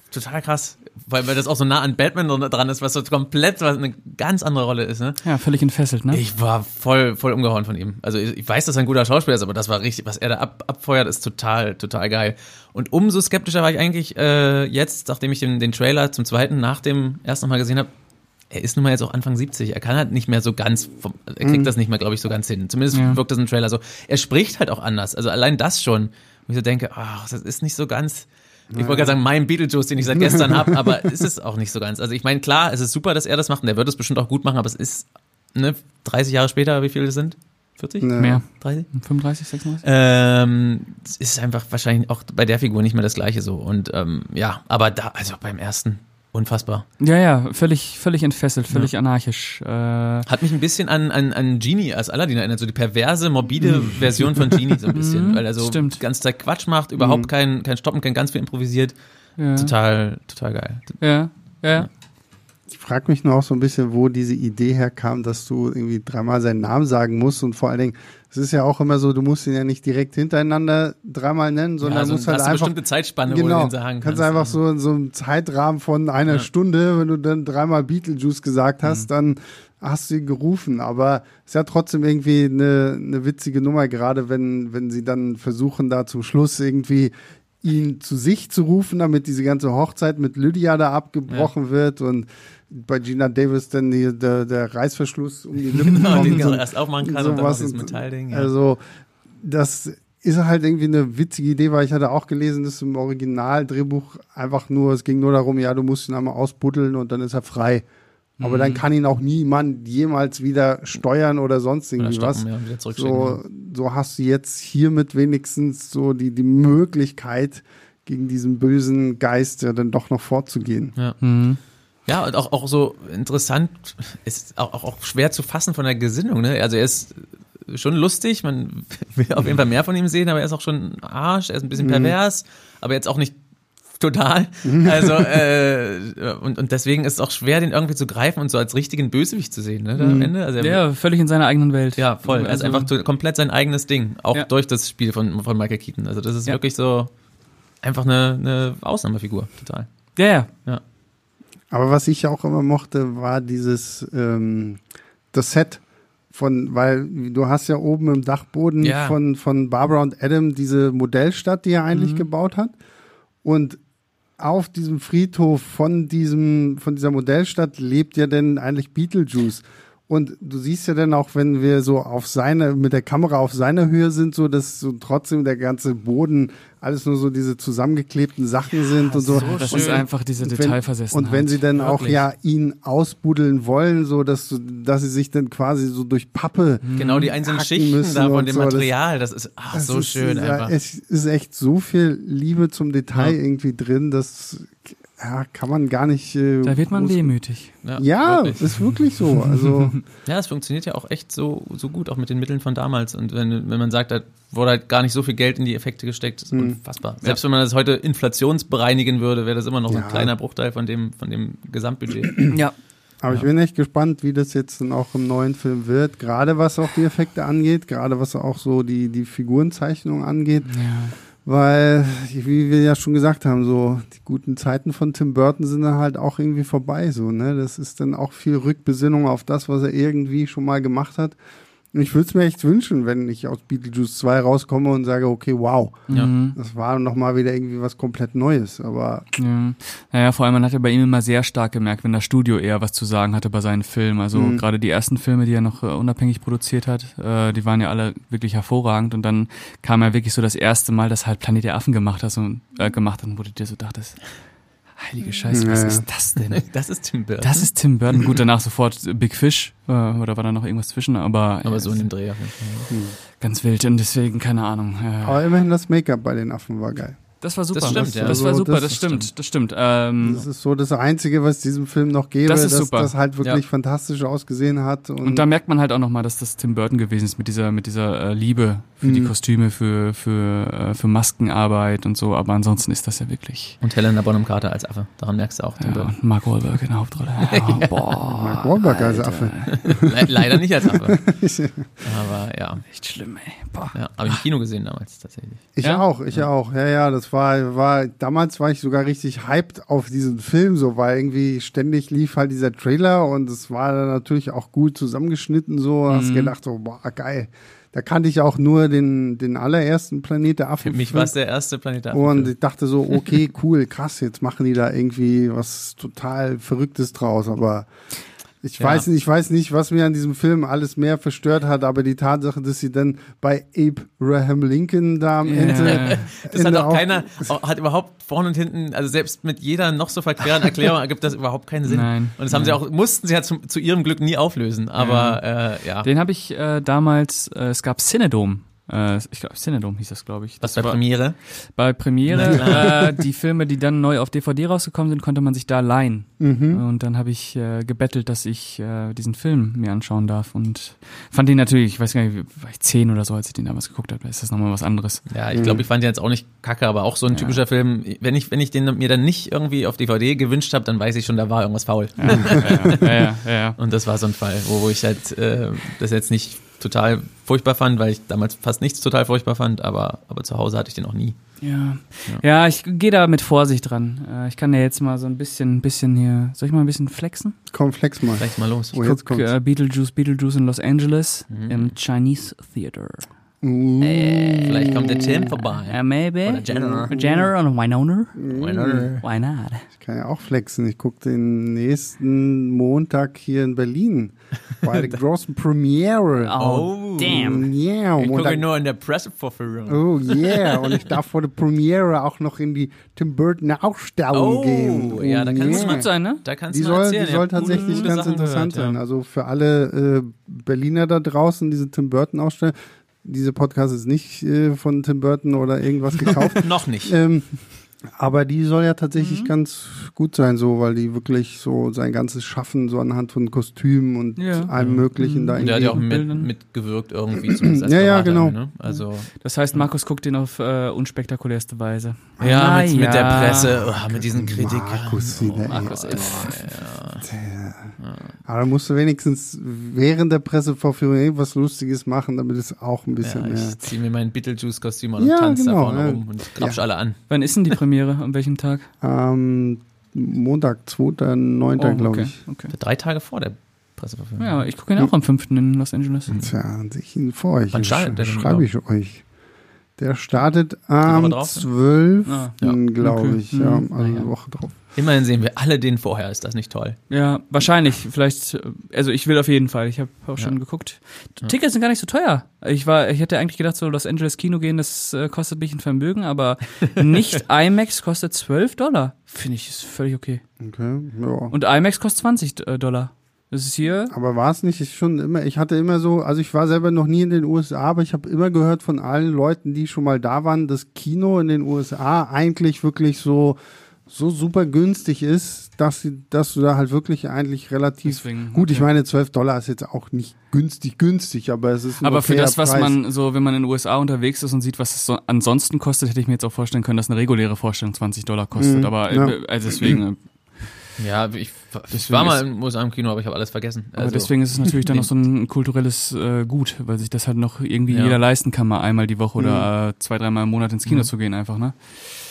total krass. Weil, weil das auch so nah an Batman dran ist, was so komplett was eine ganz andere Rolle ist, ne? Ja, völlig entfesselt, ne? Ich war voll, voll umgehauen von ihm. Also ich, ich weiß, dass er ein guter Schauspieler ist, aber das war richtig, was er da ab, abfeuert, ist total, total geil. Und umso skeptischer war ich eigentlich äh, jetzt, nachdem ich den, den Trailer zum zweiten, nach dem ersten Mal gesehen habe. Er ist nun mal jetzt auch Anfang siebzig. Er kann halt nicht mehr so ganz, vom, er kriegt mhm. das nicht mehr, glaube ich, so ganz hin. Zumindest ja. wirkt das im Trailer so. Er spricht halt auch anders. Also allein das schon. Wo ich so denke, ach, das ist nicht so ganz, ich wollte gerade sagen, mein Beetlejuice, den ich seit gestern habe, aber ist es auch nicht so ganz. Also ich meine, klar, es ist super, dass er das macht und er wird es bestimmt auch gut machen, aber es ist, ne, dreißig Jahre später, wie viele das sind? vierzig? Ja. Mehr. dreißig? fünfunddreißig, sechsunddreißig? Ähm, es ist einfach wahrscheinlich auch bei der Figur nicht mehr das Gleiche so. Und ähm, ja, aber da, also beim ersten, unfassbar. Ja, ja, völlig, völlig entfesselt, völlig ja. anarchisch. Äh Hat mich ein bisschen an, an, an Genie als Aladdin erinnert, so die perverse, morbide Version von Genie so ein bisschen. Weil er so die ganze Zeit Quatsch macht, überhaupt mhm. kein, kein Stoppen, kein ganz viel improvisiert. Ja. Total, total geil. Ja, ja. Ich frage mich nur auch so ein bisschen, wo diese Idee herkam, dass du irgendwie dreimal seinen Namen sagen musst und vor allen Dingen, es ist ja auch immer so, du musst ihn ja nicht direkt hintereinander dreimal nennen, sondern ja, also musst halt einfach... bestimmte Zeitspanne, genau, wo du den sagen kannst. kannst einfach so in so einem Zeitrahmen von einer ja. Stunde, wenn du dann dreimal Beetlejuice gesagt hast, mhm. dann hast du ihn gerufen, aber es ist ja trotzdem irgendwie eine, eine witzige Nummer, gerade wenn, wenn sie dann versuchen, da zum Schluss irgendwie ihn zu sich zu rufen, damit diese ganze Hochzeit mit Lydia da abgebrochen ja. wird und bei Gina Davis dann die, der, der Reißverschluss um die Lippen genau, kommt. Den so, erst aufmachen kann und dann dieses Metallding. Ja. Also das ist halt irgendwie eine witzige Idee, weil ich hatte auch gelesen, dass im Originaldrehbuch einfach nur, es ging nur darum, ja, du musst ihn einmal ausbuddeln und dann ist er frei. Aber mhm. dann kann ihn auch niemand jemals wieder steuern oder sonst irgendwie oder was. Stoppen, ja, so, so hast du jetzt hiermit wenigstens so die, die Möglichkeit, gegen diesen bösen Geist ja dann doch noch vorzugehen. Ja. Mhm. Ja, und auch, auch so interessant, ist auch, auch, auch schwer zu fassen von der Gesinnung, ne? Also er ist schon lustig, man will auf jeden Fall mehr von ihm sehen, aber er ist auch schon ein Arsch, er ist ein bisschen pervers, mhm. aber jetzt auch nicht total. Also, äh, und, und deswegen ist es auch schwer, den irgendwie zu greifen und so als richtigen Bösewicht zu sehen, ne, da am Ende. Also er, ja, völlig in seiner eigenen Welt. Ja, voll. Er ist also, einfach komplett sein eigenes Ding, auch ja. durch das Spiel von, von Michael Keaton. Also das ist ja. wirklich so einfach eine, eine Ausnahmefigur, total. Ja, ja. ja. Aber was ich auch immer mochte, war dieses, ähm, das Set von, weil du hast ja oben im Dachboden ja. von, von Barbara und Adam diese Modellstadt, die er eigentlich mhm. gebaut hat. Und auf diesem Friedhof von diesem, von dieser Modellstadt lebt ja dann eigentlich Beetlejuice. Und du siehst ja dann auch, wenn wir so auf seine, mit der Kamera auf seiner Höhe sind, so, dass so trotzdem der ganze Boden alles nur so diese zusammengeklebten Sachen ja, sind und so. so das und, ist einfach diese Detailversessenheit. Und wenn sie dann auch Wirklich. ja ihn ausbuddeln wollen, so dass, dass sie sich dann quasi so durch Pappe genau die einzelnen Schichten da von dem so. Material, das ist ach, das so ist, schön ja, einfach. Es ist echt so viel Liebe zum Detail ja. irgendwie drin, dass ja, kann man gar nicht. Äh, da wird man wehmütig. Ja, ja wirklich. Ist wirklich so. Also ja, es funktioniert ja auch echt so so gut, auch mit den Mitteln von damals. Und wenn wenn man sagt, da wurde halt gar nicht so viel Geld in die Effekte gesteckt, ist mhm. unfassbar. Selbst ja. wenn man das heute inflationsbereinigen würde, wäre das immer noch ja. ein kleiner Bruchteil von dem von dem Gesamtbudget. Ja. Aber ja. ich bin echt gespannt, wie das jetzt dann auch im neuen Film wird. Gerade was auch die Effekte angeht, gerade was auch so die die Figurenzeichnung angeht. Ja. Weil, wie wir ja schon gesagt haben, so die guten Zeiten von Tim Burton sind dann halt auch irgendwie vorbei, so, ne? Das ist dann auch viel Rückbesinnung auf das, was er irgendwie schon mal gemacht hat. Und ich würde es mir echt wünschen, wenn ich aus Beetlejuice zwei rauskomme und sage, okay, wow, ja. das war nochmal wieder irgendwie was komplett Neues, aber... Ja. Naja, vor allem, man hat ja bei ihm immer sehr stark gemerkt, wenn das Studio eher was zu sagen hatte bei seinen Filmen. Also mhm. gerade die ersten Filme, die er noch äh, unabhängig produziert hat, äh, die waren ja alle wirklich hervorragend und dann kam ja wirklich so das erste Mal, dass halt Planet der Affen gemacht hast und äh, gemacht hat und wo du dir so dachtest... Heilige Scheiße, was ja. ist das denn? Das ist Tim Burton. Das ist Tim Burton. Gut, danach sofort Big Fish, äh, oder war da noch irgendwas zwischen, aber... Aber äh, so in dem Dreh. Hm. Ganz wild und deswegen, keine Ahnung. Äh, aber immerhin das Make-up bei den Affen war geil. Das war super. Das stimmt, das, ja. Das war super, das, das stimmt, stimmt. das stimmt. Ähm, das ist so das Einzige, was diesem Film noch gäbe, das ist dass super. das halt wirklich ja. fantastisch ausgesehen hat. Und, und da merkt man halt auch nochmal, dass das Tim Burton gewesen ist mit dieser mit dieser äh, Liebe für mhm. die Kostüme, für für äh, für Maskenarbeit und so. Aber ansonsten ist das ja wirklich... Und Helena Bonham Carter als Affe. Daran merkst du auch Tim ja, Burton. Und Mark Wahlberg in der Hauptrolle. Ja, boah, Mark Wahlberg als Affe. Le- leider nicht als Affe. Aber ja. Echt schlimm, ey. Boah. Ja, habe ich im Kino gesehen damals tatsächlich. Ich ja? auch, ich ja. auch. Ja, ja, das das war, war, damals war ich sogar richtig hyped auf diesen Film, so, weil irgendwie ständig lief halt dieser Trailer und es war dann natürlich auch gut zusammengeschnitten, so, mhm. hast gedacht, so, boah, geil. Da kannte ich auch nur den, den allerersten Planet der Affen. Für mich war es der erste Planet der Affen. Und ich dachte so, okay, cool, krass, jetzt machen die da irgendwie was total Verrücktes draus, aber ich ja. weiß nicht, ich weiß nicht, was mir an diesem Film alles mehr verstört hat, aber die Tatsache, dass sie dann bei Abraham Lincoln da am Ende. Ja. Das hat auch keiner, hat überhaupt vorne und hinten, also selbst mit jeder noch so verqueren Erklärung ergibt das überhaupt keinen Sinn. Nein. Und das haben Nein. sie auch, mussten sie ja zu, zu ihrem Glück nie auflösen, aber ja. Äh, ja. Den habe ich äh, damals, äh, es gab Cinedome. Äh, ich glaube, Cinedome hieß das, glaube ich. Was das bei war, Premiere? Bei Premiere, äh, die Filme, die dann neu auf D V D rausgekommen sind, konnte man sich da leihen. Mhm. Und dann habe ich äh, gebettelt, dass ich äh, diesen Film mir anschauen darf und fand ihn natürlich, ich weiß gar nicht, war ich zehn oder so, als ich den damals geguckt habe, da ist das nochmal was anderes. Ja, ich glaube, ich fand den jetzt auch nicht kacke, aber auch so ein ja. typischer Film, wenn ich, wenn ich den mir dann nicht irgendwie auf D V D gewünscht habe, dann weiß ich schon, da war irgendwas faul. Ja, ja, ja, ja, ja, ja. Und das war so ein Fall, wo, wo ich halt äh, das jetzt nicht total furchtbar fand, weil ich damals fast nichts total furchtbar fand, aber, aber zu Hause hatte ich den auch nie. Ja, ja, ja ich gehe da mit Vorsicht dran. Ich kann ja jetzt mal so ein bisschen, bisschen hier, soll ich mal ein bisschen flexen? Komm, flex mal. Flex mal los. Oh, ich guck äh, Beetlejuice, Beetlejuice in Los Angeles mhm. im Chinese Theater. Uh. Äh, vielleicht kommt der Tim vorbei. Uh, maybe. Oder Jenner. Jenner und Winona. Winona. Why not? Ich kann ja auch flexen. Ich gucke den nächsten Montag hier in Berlin bei der großen Premiere. Oh, damn. Yeah. Ich gucke nur in der Pressevorführung. Oh yeah. Und ich darf vor der Premiere auch noch in die Tim Burton Ausstellung oh, gehen. Oh, ja, da kann es yeah. gut sein, ne? Da kannst die du soll, erzählen. Die soll ja, tatsächlich gute, ganz gute interessant gehört, sein. ja. Also für alle äh, Berliner da draußen, diese Tim Burton Ausstellung. Dieser Podcast ist nicht äh, von Tim Burton oder irgendwas gekauft. Noch nicht. Ähm, aber die soll ja tatsächlich Mhm. ganz gut sein, so, weil die wirklich so sein ganzes Schaffen so anhand von Kostümen und Ja. allem Möglichen Mhm. da Und der hat ja auch mit, Bildern. mitgewirkt irgendwie zumindest als Ja, ja, Berater, genau. Ne? Also Das heißt, Markus guckt den auf äh, unspektakulärste Weise. ja, Ah, mit, mit ja. der Presse, oh, mit diesen Kritikern. Markus wieder, ey. Markus, ey. Aber da musst du wenigstens während der Pressevorführung irgendwas Lustiges machen, damit es auch ein bisschen Ja, mehr. ich ziehe mir mein Beetlejuice-Kostüm an und Ja, tanze genau, da vorne ja. rum und krapsch Ja. alle an. Wann ist denn die Premiere? An welchem Tag? Ähm, Montag, zweiter neunter Oh, glaube okay, ich. okay. Drei Tage vor der Pressevorführung. Ja, ich gucke ihn auch am fünften in Los Angeles. Tja, ich ihn vor euch. Wann startet der denn Schreibe ich euch. Der startet am Woche drauf? zwölften Ah, ja. glaube Okay. ich. Ja, Mhm. also Ah, ja. eine Woche drauf. Immerhin sehen wir alle den vorher, ist das nicht toll? Ja, wahrscheinlich. Vielleicht, äh, also ich will auf jeden Fall. Ich habe auch schon Ja. geguckt. Tickets sind gar nicht so teuer. Ich war, ich hätte eigentlich gedacht, so Los Angeles Kino gehen, das äh, kostet mich ein Vermögen, aber nicht IMAX kostet zwölf Dollar. Finde ich, ist völlig okay. Okay, ja. Und IMAX kostet zwanzig Dollar. Das ist hier. Aber war es nicht, ist schon immer, ich hatte immer so, also ich war selber noch nie in den U S A, aber ich habe immer gehört von allen Leuten, die schon mal da waren, dass Kino in den U S A eigentlich wirklich so, so super günstig ist, dass, sie, dass du da halt wirklich eigentlich relativ Deswegen, gut, ich okay. meine, zwölf Dollar ist jetzt auch nicht günstig, günstig, aber es ist ein Aber für okayer das, was Preis. man so, wenn man in den U S A unterwegs ist und sieht, was es so ansonsten kostet, hätte ich mir jetzt auch vorstellen können, dass eine reguläre Vorstellung zwanzig Dollar kostet. Mhm, aber ja. äh, also deswegen, äh, Ja, ich, ich Deswegen war mal ist- im U S A im Kino, aber ich habe alles vergessen. aber Also, deswegen ist es natürlich dann noch so ein kulturelles äh, Gut, weil sich das halt noch irgendwie Ja. jeder leisten kann, mal einmal die Woche oder äh, zwei, dreimal im Monat ins Kino zu gehen einfach, ne?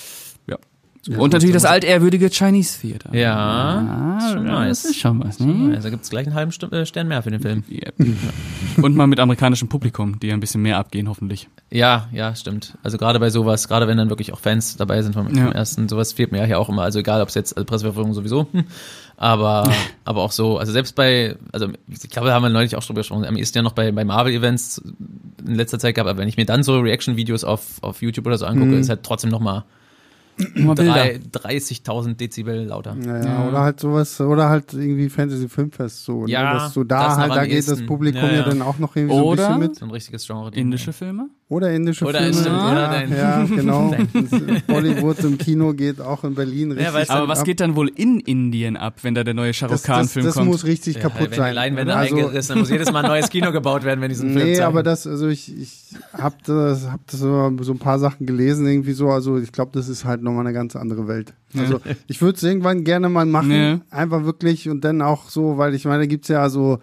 Ja. Ja, Und natürlich das das altehrwürdige Chinese Theater. Ja, Ah, ist schon das nice. ist schon was, ne? Also gibt es gleich einen halben Stu- äh, Stern mehr für den Film. Yep. Und mal mit amerikanischem Publikum, die ein bisschen mehr abgehen, hoffentlich. Ja, ja, stimmt. Also gerade bei sowas, gerade wenn dann wirklich auch Fans dabei sind vom, Ja. vom ersten, sowas fehlt mir ja hier auch immer. Also egal, ob es jetzt also Presseverführung sowieso, hm, aber aber auch so, also selbst bei, also ich glaube, da haben wir neulich auch drüber gesprochen, am ehesten ja noch bei, bei Marvel-Events in letzter Zeit gehabt, aber wenn ich mir dann so Reaction-Videos auf, auf YouTube oder so angucke, Mhm. ist halt trotzdem nochmal Mal Bilder. drei- dreißigtausend Dezibel lauter. Ja, ja, Ja. oder halt sowas, oder halt irgendwie Fantasy Filmfest so, ne? Ja, dass du da das halt, noch da am geht das ehesten. Publikum Ja, ja, ja. dann auch noch irgendwie so ein Oder- bisschen mit. So ein richtiges Genre. Indische Filme? Oder indische Oder Filme. stimmt, ja, oder dein- ja, genau. Das Bollywood im Kino geht auch in Berlin richtig weißt du, Aber was ab. geht dann wohl in Indien ab, wenn da der neue Shah Rukh das, das, Khan-Film das kommt? muss richtig Ja, kaputt wenn sein. die Leinwände Also, eingerissen, dann muss jedes Mal ein neues Kino gebaut werden, wenn die diesen Film nee, zeigen. aber das, also ich, ich hab das, hab das so, so ein paar Sachen gelesen irgendwie so, also ich glaube, das ist halt nochmal eine ganz andere Welt. Also ich würde es irgendwann gerne mal machen, Ja. einfach wirklich und dann auch so, weil ich meine, da gibt's ja so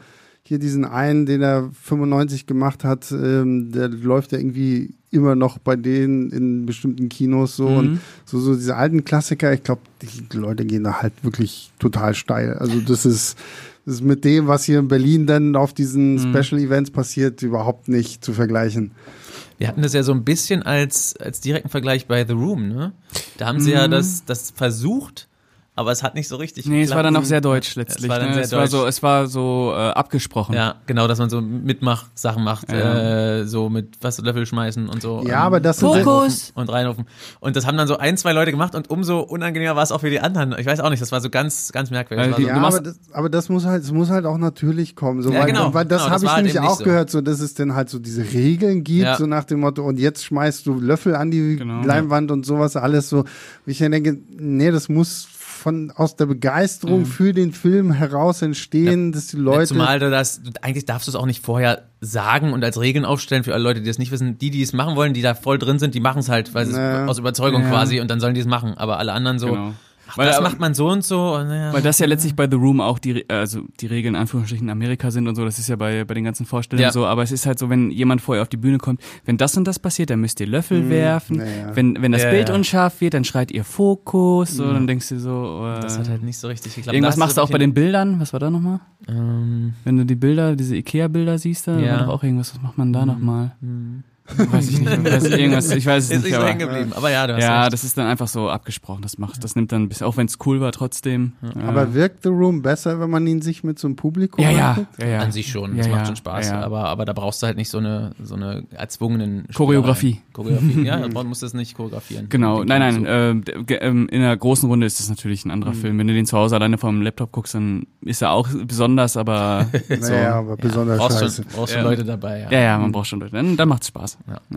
hier diesen einen, den er fünfundneunzig gemacht hat, ähm, der läuft ja irgendwie immer noch bei denen in bestimmten Kinos so. Mhm. Und so, so diese alten Klassiker, ich glaube, die Leute gehen da halt wirklich total steil. Also das ist, das ist mit dem, was hier in Berlin dann auf diesen mhm. Special Events passiert, überhaupt nicht zu vergleichen. Wir hatten das ja so ein bisschen als, als direkten Vergleich bei The Room, ne? Da haben sie mhm. ja das, das versucht, aber es hat nicht so richtig Nee, geklappt. Es war dann auch sehr deutsch letztlich. Es war dann ne? sehr es deutsch. War so, es war so äh, abgesprochen. Ja, genau, dass man so Mitmach-Sachen macht, ja. äh, so mit was Löffel schmeißen und so. Ja, ähm, aber das sind Fokus und reinrufen. Und das haben dann so ein, zwei Leute gemacht und umso unangenehmer war es auch für die anderen. Ich weiß auch nicht, das war so ganz, ganz merkwürdig. Also, so, ja, aber das, aber das muss halt, es muss halt auch natürlich kommen. So, ja, weil, genau. weil das genau, habe ich halt nämlich auch so. gehört, so dass es dann halt so diese Regeln gibt, ja. so nach dem Motto, und jetzt schmeißt du Löffel an die genau. Leinwand und sowas alles so. Ich denke, nee, das muss von aus der Begeisterung mhm. für den Film heraus entstehen, ja. dass die Leute... Zumal du das, eigentlich darfst du es auch nicht vorher sagen und als Regeln aufstellen für alle Leute, die das nicht wissen. Die, die es machen wollen, die da voll drin sind, die machen es halt, weil naja. es aus Überzeugung ja. quasi und dann sollen die es machen. Aber alle anderen so... Genau. Ach, weil das aber, macht man so und so. Und ja. Weil das ja letztlich bei The Room auch die, also die Regeln in Anführungsstrichen in Amerika sind und so, das ist ja bei, bei den ganzen Vorstellungen ja. so, aber es ist halt so, wenn jemand vorher auf die Bühne kommt, wenn das und das passiert, dann müsst ihr Löffel hm, werfen, ja. wenn, wenn das ja, Bild ja. unscharf wird, dann schreit ihr Fokus, so, dann denkst du so, äh, das hat halt nicht so richtig geklappt. Irgendwas machst du auch bei den Bildern, was war da nochmal? Ähm, wenn du die Bilder, diese Ikea-Bilder siehst, da ja. war doch auch irgendwas, was macht man da hm. nochmal? Hm. Weiß ich nicht, weiß irgendwas, ich weiß es ist nicht. Ist aber, hängen geblieben, aber ja, du hast Ja, recht. das ist dann einfach so abgesprochen, das macht, das nimmt dann ein bisschen, auch wenn es cool war trotzdem. Ja. Äh, aber wirkt The Room besser, wenn man ihn sich mit so einem Publikum ja, ja, anguckt? ja, ja. An sich schon, ja, das ja, macht schon Spaß, ja, ja. aber aber da brauchst du halt nicht so eine so eine erzwungenen Choreografie. Choreografie, ja, da musst du es nicht choreografieren. Genau, nein, nein, äh, in einer großen Runde ist das natürlich ein anderer mhm. Film. Wenn du den zu Hause alleine vor dem Laptop guckst, dann ist er auch besonders, aber so. Naja, aber besonders ja, brauchst scheiße. Schon, brauchst schon ja. Leute dabei, ja. Ja, ja, man braucht schon Leute, dann, dann macht's Spaß. Ja. ja.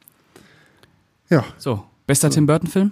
Ja. So, bester so. Tim Burton-Film?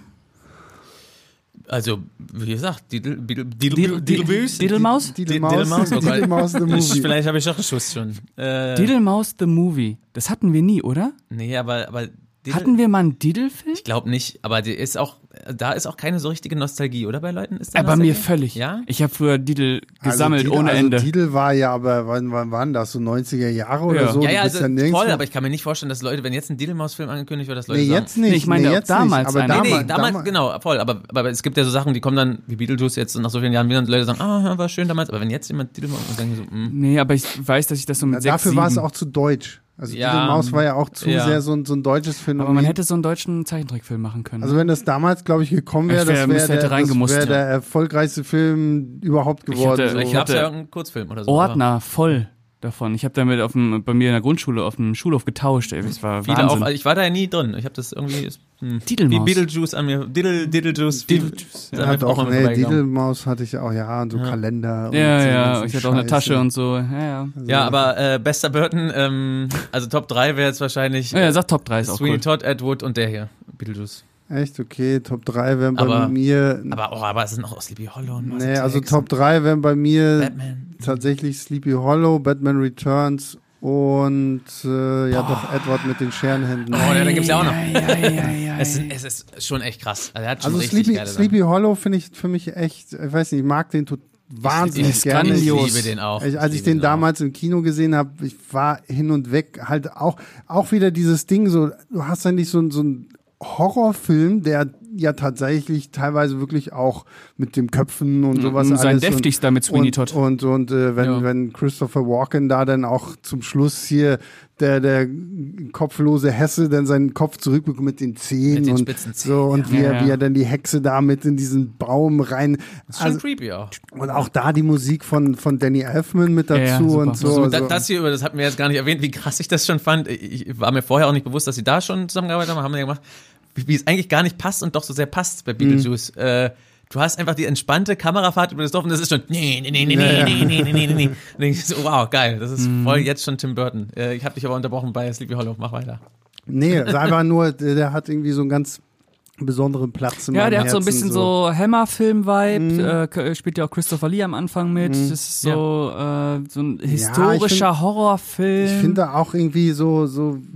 Also, wie gesagt, Diddle, Diddle, Diddle, Diddlemaus? Diddlemaus? Diddlemaus, Diddlemaus the Movie. Vielleicht habe ich auch einen Schuss schon. Äh, Diddlemaus the Movie. Das hatten wir nie, oder? Nee, aber, aber Diddle, hatten wir mal einen Diddle-Film? Ich glaube nicht, aber die ist auch, da ist auch keine so richtige Nostalgie, oder bei Leuten? Ist da äh, bei mir völlig. Ja? Ich habe früher Diddle gesammelt also Diddle, ohne also Ende. Diddle war ja, aber wann, wann waren das? So neunziger Jahre oder ja. so? Ja, ja, also ja voll, aber ich kann mir nicht vorstellen, dass Leute, wenn jetzt ein Diddlemaus-Film angekündigt wird, dass Leute nee, sagen... jetzt nicht. Nee, ich meine nee, jetzt damals. Nicht, aber damals, nee, nee, damals, damals, genau, voll. Aber, aber es gibt ja so Sachen, die kommen dann, wie Beetlejuice jetzt nach so vielen Jahren wieder und Leute sagen, ah, war schön damals. Aber wenn jetzt jemand Diddlemaus und sagen so, mh. Nee, aber ich weiß, dass ich das so mit Na, sechs, dafür war es sieben auch zu deutsch. Also ja, Diddlemaus war ja auch zu ja. sehr so ein, so ein deutsches Phänomen. Aber man hätte so einen deutschen Zeichentrickfilm machen können. Also wenn das damals, glaube ich, gekommen wäre, wär, das wäre der, das wär der erfolgreichste Film überhaupt geworden. Ich hatte, so. Vielleicht gab es ja irgendeinen Kurzfilm oder so. Ordner, voll davon. Ich habe damit auf dem, bei mir in der Grundschule auf dem Schulhof getauscht. Ey, das war Viele Wahnsinn. Auch, ich war da ja nie drin. Ich habe das irgendwie hm, Diddlemaus. wie Beetlejuice an mir. Diddle, Diddlejuice. Diddlejuice. Ja, hat auch, nee, Diddlemaus hatte ich auch, ja, und so ja. Kalender. Und ja, so ja, so ich hatte auch eine Tasche und so. Ja, ja. Also, ja, aber äh, bester Burton, ähm, also Top drei wäre jetzt wahrscheinlich ja, ja, sag Top drei ist auch Sweeney cool. Todd, Ed Wood und der hier, Beetlejuice. Echt, okay, Top drei wären bei aber, mir... Aber, oh, aber es sind noch Sleepy Hollow und Nee, also Top drei wären bei mir Batman. tatsächlich Sleepy Hollow, Batman Returns und äh, ja Boah. doch Edward mit den Scherenhänden. Oh, ja, da gibt's ja auch noch. Ja, ja, ja, ja, es, ist, es ist schon echt krass. Also, er hat schon Also richtig Sleepy, geile Sleepy Hollow finde ich für mich echt, ich weiß nicht, ich mag den total wahnsinnig ich, ich, gerne. Ich liebe den auch. Ich, als ich, ich den den damals auch. im Kino gesehen habe, ich war hin und weg, halt auch, auch wieder dieses Ding, so, du hast ja nicht so, so ein Horrorfilm, der ja tatsächlich teilweise wirklich auch mit dem Köpfen und sowas Sein alles. deftigster und, mit Sweeney Todd. Und, und, und äh, wenn, ja. wenn Christopher Walken da dann auch zum Schluss hier der, der kopflose Hesse dann seinen Kopf zurückbekommt mit den Zähnen Mit den und spitzen Zähnen, so und ja. wie, Ja, er, ja. wie er dann die Hexe da mit in diesen Baum rein. Das ist schon Also, creepy auch. und auch da die Musik von, von Danny Elfman mit dazu Ja, ja, und so. Also, Also, das, das hier, das hatten wir jetzt gar nicht erwähnt, wie krass ich das schon fand. Ich war mir vorher auch nicht bewusst, dass sie da schon zusammengearbeitet haben, haben wir ja gemacht, wie, wie es eigentlich gar nicht passt und doch so sehr passt bei Beetlejuice. Mhm. Äh, du hast einfach die entspannte Kamerafahrt über das Dorf und das ist schon nee, nee, nee, nee, nee, nee, nee, nee, nee, nee. Und dann denk ich so, wow, geil, das ist mhm. voll jetzt schon Tim Burton. Äh, ich habe dich aber unterbrochen bei Sleepy Hollow, mach weiter. nee, es ist einfach nur, der hat irgendwie so einen ganz besonderen Platz in Ja, meinem der hat so ein Herzen, bisschen so, so Hammer-Film-Vibe, Mhm. äh, spielt ja auch Christopher Lee am Anfang mit. Mhm. Das ist so, äh, so ein historischer Ja, ich find- Horrorfilm. Ich finde auch irgendwie so, so wie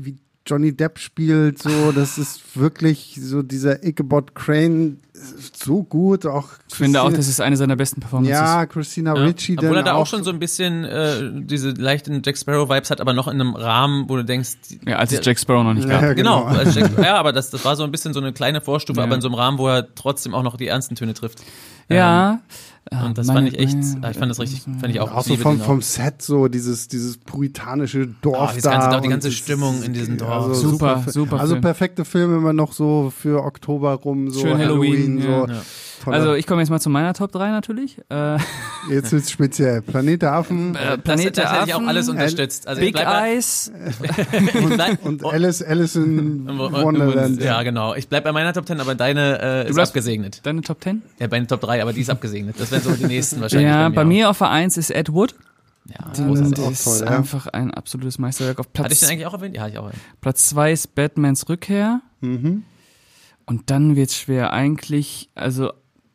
Johnny Depp spielt, so, das ist wirklich so dieser Ichabod Crane so gut. Auch ich finde auch, das ist eine seiner besten Performances. Ja, Christina Ja. Ricci. Obwohl dann er da auch auch schon so ein bisschen äh, diese leichten Jack Sparrow-Vibes hat, aber noch in einem Rahmen, wo du denkst... Ja, als es der- Jack Sparrow noch nicht gab. Ja, Genau, genau. also Jack, ja, aber das, das war so ein bisschen so eine kleine Vorstufe, Ja. aber in so einem Rahmen, wo er trotzdem auch noch die ernsten Töne trifft. Ja. Ähm, und das Meine- fand ich echt, meine- ich fand das richtig, fand ich auch, Auch ich so liebe vom, den auch. vom Set, so dieses, dieses puritanische Dorf Ah, das da. ganze- auch die und ganze das- Stimmung in diesem Dorf. Also Super, super, super Also Film. perfekte Filme immer noch so für Oktober rum, so Schön Halloween, so. ja. Ja. Toller- Also ich komme jetzt mal zu meiner Top drei natürlich. Äh, Jetzt wird's speziell. Planet der Affen Äh, das, Planet das der hätte ich auch Affen, alles unterstützt. Also Big ich bleib bei- Eyes. ich bleib- und Alice, Alice in und- und- Wonderland. Ja, genau. Ich bleib bei meiner Top Ten, aber deine äh, ist bleibst- abgesegnet. Deine Top Ten? Ja, bei den Top drei, aber die ist abgesegnet. Das wären so die nächsten wahrscheinlich. Ja, bei auch. mir auf der eins ist Ed Wood. Ja, Den- großartig. ist auch ist toll, ja. einfach ein absolutes Meisterwerk. Auf Hatte ich Platz, den eigentlich auch erwähnt? Ja, hatte ich auch erwähnt. Platz zwei ist Batmans Rückkehr. Mhm. Und dann wird's schwer. Eigentlich, also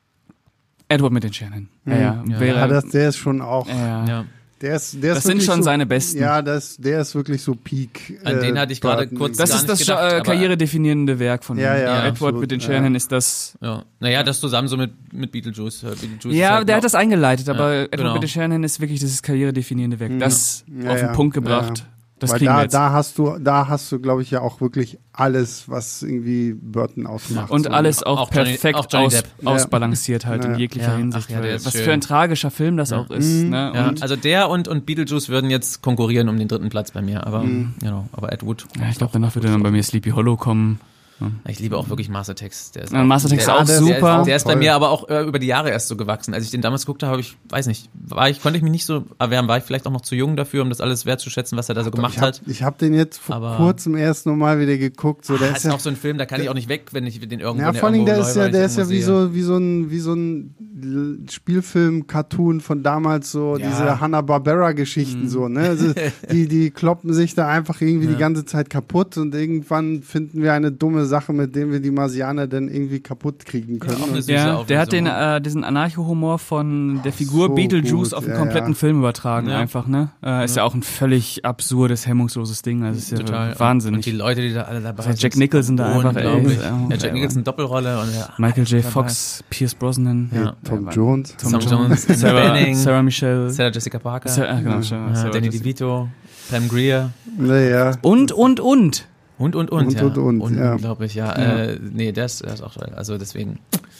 Edward mit den Sternen. Ja, ja. Ja. Wäre, Ja, das, der ist schon auch. ja. Ja. Der ist, der Das ist sind wirklich schon so, seine besten. Ja, das, der ist wirklich so Peak. An den äh, hatte ich gerade Burton. kurz- Das gar ist nicht das gedacht, äh, aber- karrieredefinierende Werk von ihm. Ja, ja, Ja, Edward absolut, mit den ja. Sternen ist das. Ja. Naja, das zusammen so mit, mit Beetlejuice. Äh, Beetlejuice ist Ja, halt der noch- hat das eingeleitet, aber Ja, Edward genau. mit den Sternen ist wirklich dieses karrieredefinierende Werk. Das Ja, auf den ja, Punkt ja, gebracht. ja. Das Weil kriegen wir da, jetzt. da hast du, da hast du, glaube ich, ja auch wirklich alles, was irgendwie Burton ausmacht. Und so. alles auch, Auch Johnny- perfekt auch Johnny aus, Depp. ausbalanciert halt Ja. in jeglicher Ja, Hinsicht. ach ja, der weil ist was schön. für ein tragischer Film das auch ist. Mhm. Ne? Ja, Und also der und, und Beetlejuice würden jetzt konkurrieren um den dritten Platz bei mir, aber Mhm. genau, aber Ed Wood. ja, ich glaube, danach wird dann bei mir Sleepy Hollow kommen. Ich liebe auch wirklich Mars Attacks. Der ist Ja, Mars Attacks der, ist auch der, super. Der, der ist bei Toll. mir aber auch äh, über die Jahre erst so gewachsen. Als ich den damals geguckt habe, habe ich, weiß nicht, war ich, konnte ich mich nicht so erwärmen, war ich vielleicht auch noch zu jung dafür, um das alles wertzuschätzen, was er da so gemacht ich hab, hat. ich habe den jetzt vor Aber- kurzem erst nochmal wieder geguckt. So, der Ah, ist ist ja, auch so ein Film, da kann ich auch nicht weg, wenn ich den irgendwo ja, vor allem, irgendwo der ist neu, ja, weil der ich ist ja wie irgendwo sehe. so, wie so ein, wie so ein Spielfilm-Cartoon von damals, so Ja. diese Hanna-Barbera-Geschichten, so, ne? Also, die, die kloppen sich da einfach irgendwie die ganze Zeit kaputt und irgendwann finden wir eine dumme Sache, mit dem wir die Marsianer dann irgendwie kaputt kriegen können. auch eine Und- süße Ja, der hat den, Auflösung. äh, diesen Anarcho-Humor von der Figur so Beetlejuice gut, auf den ja, kompletten ja. Film übertragen, Ja. einfach, ne? Äh, ist ja. auch ein völlig absurdes, hemmungsloses Ding. Also ist ja Total. wahnsinnig. Und die Leute, die da alle dabei Also sind. Jack Nicholson da einfach, ey, unglaublich. ist Ja, einfach- Jack Nicholson Doppelrolle und ja, Michael J. dabei. Fox, Pierce Brosnan, Ja. Tom Jones. Tom Jones, Annette Sarah, Bening, Sarah Michelle, Sarah Jessica Parker, Sarah, genau, Sarah, ja, Sarah Danny Jessica. DeVito, Pam Grier. Naja. Und, und, und. Und, und, und, Und, ja. und, und, ja. Unglaublich, ja. Ja. Äh, nee, das, das ist auch toll. Also deswegen,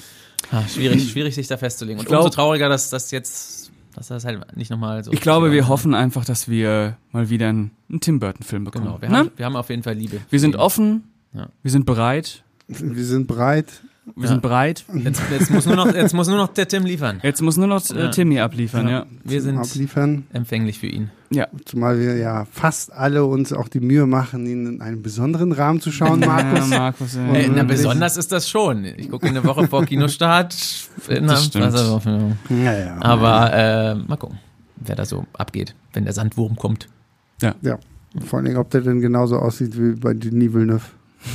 ah, schwierig, schwierig sich da festzulegen. Und Ich glaub- umso trauriger, dass das jetzt, dass das halt nicht nochmal so... Ich glaube, wir hoffen einfach, dass wir mal wieder einen, einen Tim Burton-Film bekommen. Genau, wir ne? haben, wir haben auf jeden Fall Liebe. Wir sind offen, Ja. wir sind bereit, Wir sind breit. wir Ja. sind bereit. Jetzt, jetzt, muss nur noch, jetzt muss nur noch der Tim liefern. Jetzt muss nur noch äh, Ja. Timmy abliefern, ja. Wir sind Abliefern. empfänglich für ihn. Ja. Zumal wir ja fast alle uns auch die Mühe machen, ihn in einem besonderen Rahmen zu schauen, Markus. Ja, Markus, ja. Ey, na, Mhm. besonders ist das schon. Ich gucke eine Woche vor Kinostart. In Das einer- stimmt. also, Ja, ja. aber äh, mal gucken, wer da so abgeht, wenn der Sandwurm kommt. ja. Vor allen Dingen, ob der denn genauso aussieht wie bei Denis Villeneuve.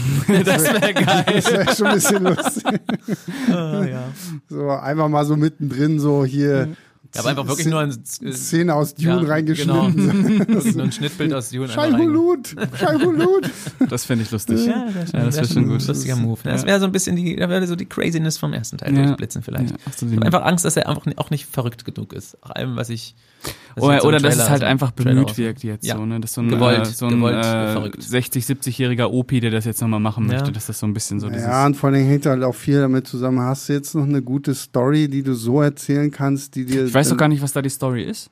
Das wäre geil. Das wäre schon ein bisschen lustig. Ah, ja. So einfach mal so mittendrin, so hier Ich habe einfach wirklich nur ein, Szene aus Dune ja, reingeschnitten. Genau. Wirklich nur ein Schnittbild aus Dune. einfach rein- Scheihulut, Scheihulut. Das fände ich lustig. Ja, das Ja, das wär schon gut. Lustiger Move. Das Ja. wäre so ein bisschen die, da wäre so die Craziness vom ersten Teil Ja. durchblitzen vielleicht. Ja, ach so, Ich habe einfach Angst, dass er einfach auch nicht verrückt genug ist. Nach allem, was ich. was ich Oder, jetzt so im oder dass Trailer- es halt also im einfach Trailer bemüht aus- wirkt jetzt Ja. so, ne? Dass so ein, Gewollt, äh, so ein gewollt, äh, verrückt. sechzig-, siebzig-jähriger Opi, der das jetzt nochmal machen Ja. möchte, dass das so ein bisschen so dieses... Ja, und vor allen Dingen hängt halt auch viel damit zusammen. Hast du jetzt noch eine gute Story, die du so erzählen kannst, die dir. Ich weiß doch dann- gar nicht, was da die Story ist.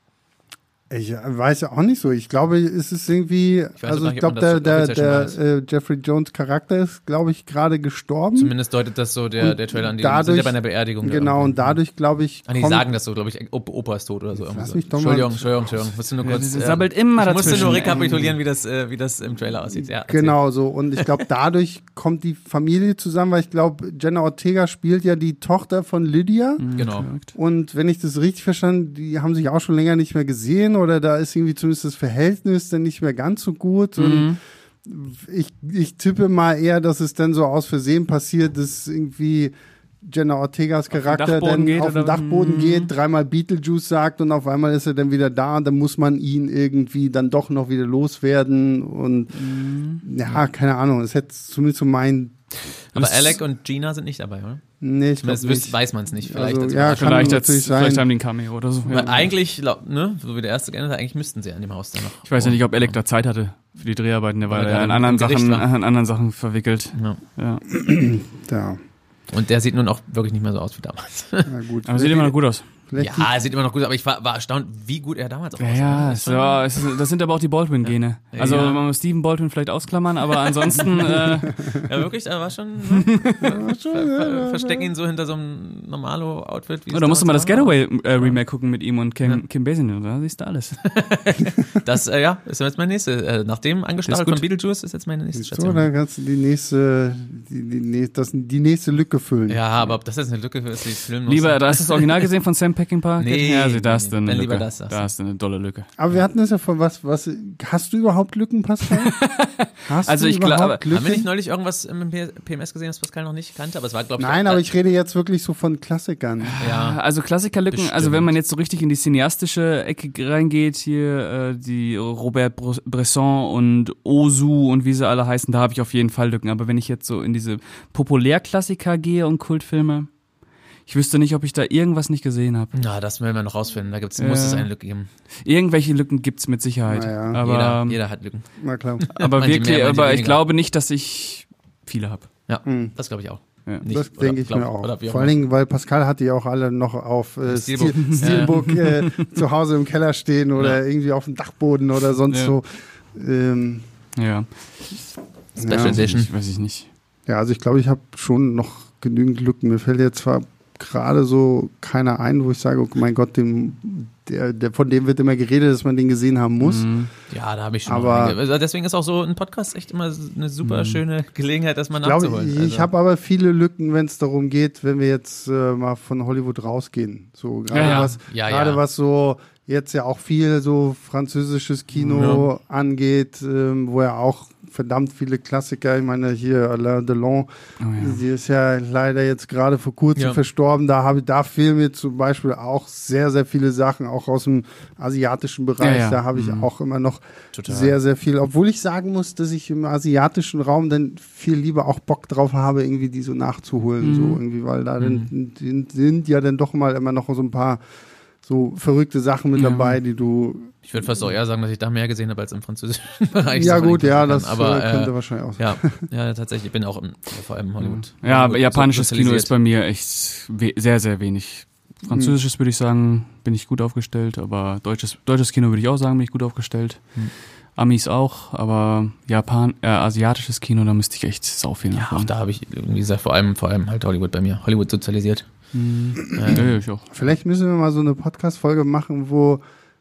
Ich weiß ja auch nicht so. Ich glaube, es ist irgendwie, weiß auch also gar ich nicht, glaube, ob der, man der, das der offiziell äh, Jeffrey Jones Charakter ist, glaube ich, gerade gestorben. Zumindest deutet das so der, Und der Trailer an. Die dadurch- sind ja bei einer Beerdigung. da Genau, irgendwie. und dadurch, glaube ich, Ah, die kommt- sagen das so, glaube ich, Op- Opa ist tot oder so. irgendwie Lass so. mich doch mal- Entschuldigung, Entschuldigung, Entschuldigung. Musst du nur Ja, kurz, sie äh, sabbelt immer ich musste dazwischen. nur rekapitulieren, wie das, äh, wie das im Trailer aussieht. Ja, erzähl. Genau so. Und ich glaube, dadurch kommt die Familie zusammen, weil ich glaube, Jenna Ortega spielt ja die Tochter von Lydia. Genau. Und wenn ich das richtig verstanden, die haben sich auch schon länger nicht mehr gesehen oder da ist irgendwie zumindest das Verhältnis dann nicht mehr ganz so gut. Und ich, ich tippe mal eher, dass es dann so aus Versehen passiert, dass irgendwie Jenna Ortegas Charakter Dachboden dann geht, auf den oder? Dachboden Mhm. geht, dreimal Beetlejuice sagt und auf einmal ist er dann wieder da und dann muss man ihn irgendwie dann doch noch wieder loswerden und Mhm. ja, keine Ahnung, es hätte zumindest so mein Aber Das- Alec und Gina sind nicht dabei, oder? nee, ich glaube Zumindest nicht. wüs- weiß man es nicht. Vielleicht Also, als ja, Überraschung. kann Vielleicht, natürlich jetzt, sein. vielleicht haben die ein Cameo oder so. Weil Ja. eigentlich, glaub, ne, so wie der erste geendet hat, eigentlich müssten sie an dem Haus dann noch. Ich weiß ja nicht, ob Alec da Zeit hatte für die Dreharbeiten, der war Weil er ja gerade an anderen im Gericht Sachen, war. an anderen Sachen verwickelt. Ja. Ja. Ja, Und der sieht nun auch wirklich nicht mehr so aus wie damals. na gut. Aber sieht immer noch gut aus. Vielleicht Ja, er sieht immer noch gut aus, aber ich war, war erstaunt, wie gut er damals auch Ja, aussah. ja, Das ist so, schon- es ist, das sind aber auch die Baldwin-Gene. Ja. Also Ja. man muss Stephen Baldwin vielleicht ausklammern, aber ansonsten äh, Ja, wirklich, er war schon. Ne? ver ver verstecken ihn so hinter so einem Normalo-Outfit. wie es oh, da musst du mal das damals war. Getaway-Remake gucken mit ihm und Kim, Ja. Kim Basinger, da siehst du alles. Das, äh, ja, ist jetzt mein nächste. Äh, nach dem angestachelt gut. von Beetlejuice ist jetzt meine nächste so, Station. dann kannst du die nächste, die, die, die, das, die nächste Lücke füllen. Ja, aber ob das jetzt eine Lücke ist, die ich filmen muss. Lieber, da hast du das Original gesehen von Sam Peckinpah? Nee, ja, also, da hast nee, du eine dann Lücke. lieber das, sagst da du. hast du eine dolle Lücke. Aber wir hatten das ja von was, was, hast du überhaupt Lücken, Pascal? Hast Also du ich glaub- überhaupt Lücken? Haben wir nicht neulich irgendwas im P M S gesehen, das Pascal noch nicht kannte? Aber es war, glaube ich, Nein, auch, aber ich rede jetzt wirklich so von Klassikern. Ja, Also Klassikerlücken, Bestimmt. also wenn man jetzt so richtig in die cineastische Ecke reingeht, hier äh, die Robert Br- Bresson und Ozu und wie sie alle heißen, da habe ich auf jeden Fall Lücken. Aber wenn ich jetzt so in diese Populärklassiker gehe und Kultfilme, ich wüsste nicht, ob ich da irgendwas nicht gesehen habe. na, das werden wir noch rausfinden. Da gibt's, Ja. muss es eine Lücke geben. Irgendwelche Lücken gibt's mit Sicherheit. Na ja. Aber, jeder, jeder hat Lücken. Na klar. aber Manche wirklich, mehr, manche aber ich weniger. glaube nicht, dass ich viele habe. Ja, Hm. das glaube ich auch. Ja. Nicht, Das oder denke ich glaub- mir auch. oder wie auch Vor allen immer. Dingen, weil Pascal hat die auch alle noch auf äh, Steelbook. Stil- Steelbook äh, zu Hause im Keller stehen oder Ja. irgendwie auf dem Dachboden oder sonst Ja. so. Ähm, Ja, Special ja. Edition. ich, weiß ich nicht. ja, also ich glaube, ich habe schon noch genügend Lücken. Mir fällt jetzt zwar gerade so keiner ein, wo ich sage, oh mein Gott, dem, der, der, von dem wird immer geredet, dass man den gesehen haben muss. Mhm. Ja, da habe ich schon Aber- noch einige. Also deswegen ist auch so ein Podcast echt immer eine super schöne Gelegenheit, das mal Ich glaube, nachzuholen. ich, Also, ich habe aber viele Lücken, wenn es darum geht, wenn wir jetzt äh, mal von Hollywood rausgehen. So gerade Ja, ja. was, Ja, gerade ja. was so jetzt ja auch viel so französisches Kino angeht, ähm, wo ja auch verdammt viele Klassiker, ich meine hier Alain Delon, Oh, ja. die ist ja leider jetzt gerade vor kurzem Ja. verstorben. Da habe da fehlen mir zum Beispiel auch sehr, sehr viele Sachen, auch aus dem asiatischen Bereich. Ja, ja. Da habe ich Mhm. auch immer noch Total. sehr, sehr viel. Obwohl ich sagen muss, dass ich im asiatischen Raum dann viel lieber auch Bock drauf habe, irgendwie die so nachzuholen. Mhm. So irgendwie, weil da dann, sind, sind ja dann doch mal immer noch so ein paar so verrückte Sachen mit Ja. dabei, die du. Ich würde fast auch eher sagen, dass ich da mehr gesehen habe als im französischen Bereich. ja, so gut, von den ja, Klassikern. das aber, äh, könnte äh, wahrscheinlich auch sein. ja, ja, tatsächlich. Ich bin auch im, vor allem in Hollywood. Ja, aber Hollywood japanisches so Kino ist spezialisiert. bei mir echt we sehr, sehr wenig. Französisches würde ich sagen, bin ich gut aufgestellt, aber deutsches, deutsches Kino würde ich auch sagen, bin ich gut aufgestellt. Hm. Amis auch, aber Japan, äh, asiatisches Kino, da müsste ich echt sau viel Ja, auch nachholen. da habe ich irgendwie gesagt, vor allem, vor allem halt Hollywood bei mir. Hollywood sozialisiert. Mhm. Äh, Ja, ja, ich auch. Vielleicht müssen wir mal so eine Podcast-Folge machen, wo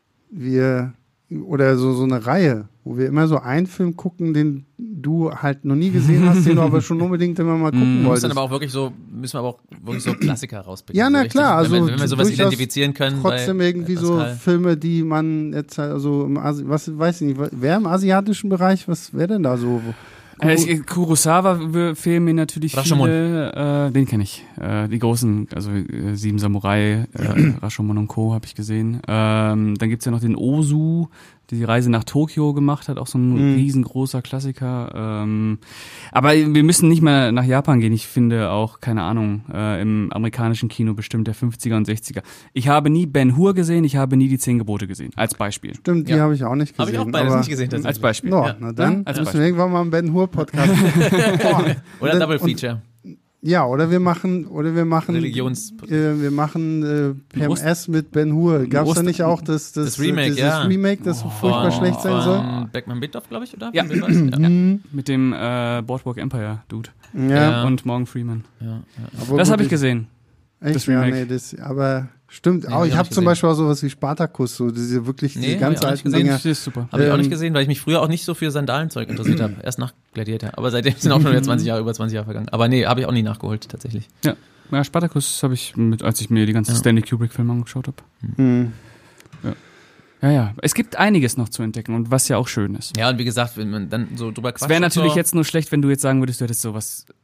wir oder so, so eine Reihe, wo wir immer so einen Film gucken, den du halt noch nie gesehen hast, den du aber schon unbedingt immer mal gucken Mm. muss wolltest. dann aber auch wirklich so, müssen wir aber auch wirklich so Klassiker rauspicken. Ja, so na richtig. klar, also wenn, wir- wenn wir sowas durchaus identifizieren können. Trotzdem bei, irgendwie bei so Pascal. Filme, die man jetzt halt, also im Asi was weiß ich nicht, wer im asiatischen Bereich, was wäre denn da so? Äh, ich- Kurosawa fehlen mir natürlich Rashomon. viele, äh, den kenne ich. Äh, die großen, also äh, Sieben Samurai, äh, Rashomon und Co. habe ich gesehen. Ähm, dann gibt's ja noch den Ozu, die die Reise nach Tokio gemacht hat, auch so ein Mhm. riesengroßer Klassiker. Ähm, aber wir müssen nicht mehr nach Japan gehen. Ich finde auch, keine Ahnung, äh, im amerikanischen Kino bestimmt der fünfziger und sechziger. Ich habe nie Ben-Hur gesehen, ich habe nie die Zehn Gebote gesehen, als Beispiel. Stimmt, die Ja. habe ich auch nicht gesehen. Habe ich auch beides aber, nicht gesehen tatsächlich. Als Beispiel. No, Ja. na dann Ja, als müssen Beispiel. wir irgendwann mal einen Ben Hur Podcast machen. Oder Und- Double und- Feature. Ja, oder wir machen, oder wir machen, Religions. äh, wir machen äh, P M Ost- S mit Ben Hur. Gab es da Ost- nicht auch das, das, Das Remake, dieses ja. Remake, das so furchtbar Von- schlecht sein soll? Von Beckman Bittdorf, glaube ich, oder? Ja. Von wem war's? ja. Mhm. Mit dem äh, Boardwalk Empire Dude Ja, Ja. und Morgan Freeman. Ja, ja. aber Das gut, habe ich gesehen. Echt? das Ja, Remake. nee, das, aber stimmt. Nee, auch, hab ich ich habe nicht zum gesehen. Beispiel auch sowas wie Spartacus, so diese wirklich Nee, diese hab ganz ich auch nicht alten gesehen. Dinge. Das ist super. Habe ich auch Ähm, nicht gesehen, weil ich mich früher auch nicht so für Sandalenzeug interessiert habe. Erst nach Gladiator. Aber seitdem sind auch schon wieder zwanzig Jahre, über zwanzig Jahre vergangen. Aber nee, habe ich auch nie nachgeholt, tatsächlich. Ja, ja Spartacus habe ich, mit, als ich mir die ganzen Ja. Stanley Kubrick-Filme angeschaut habe. Mhm. Ja, ja. Es gibt einiges noch zu entdecken und was ja auch schön ist. Ja, und wie gesagt, wenn man dann so drüber quatscht. Es wäre natürlich so, jetzt nur schlecht, wenn du jetzt sagen würdest, du hättest sowas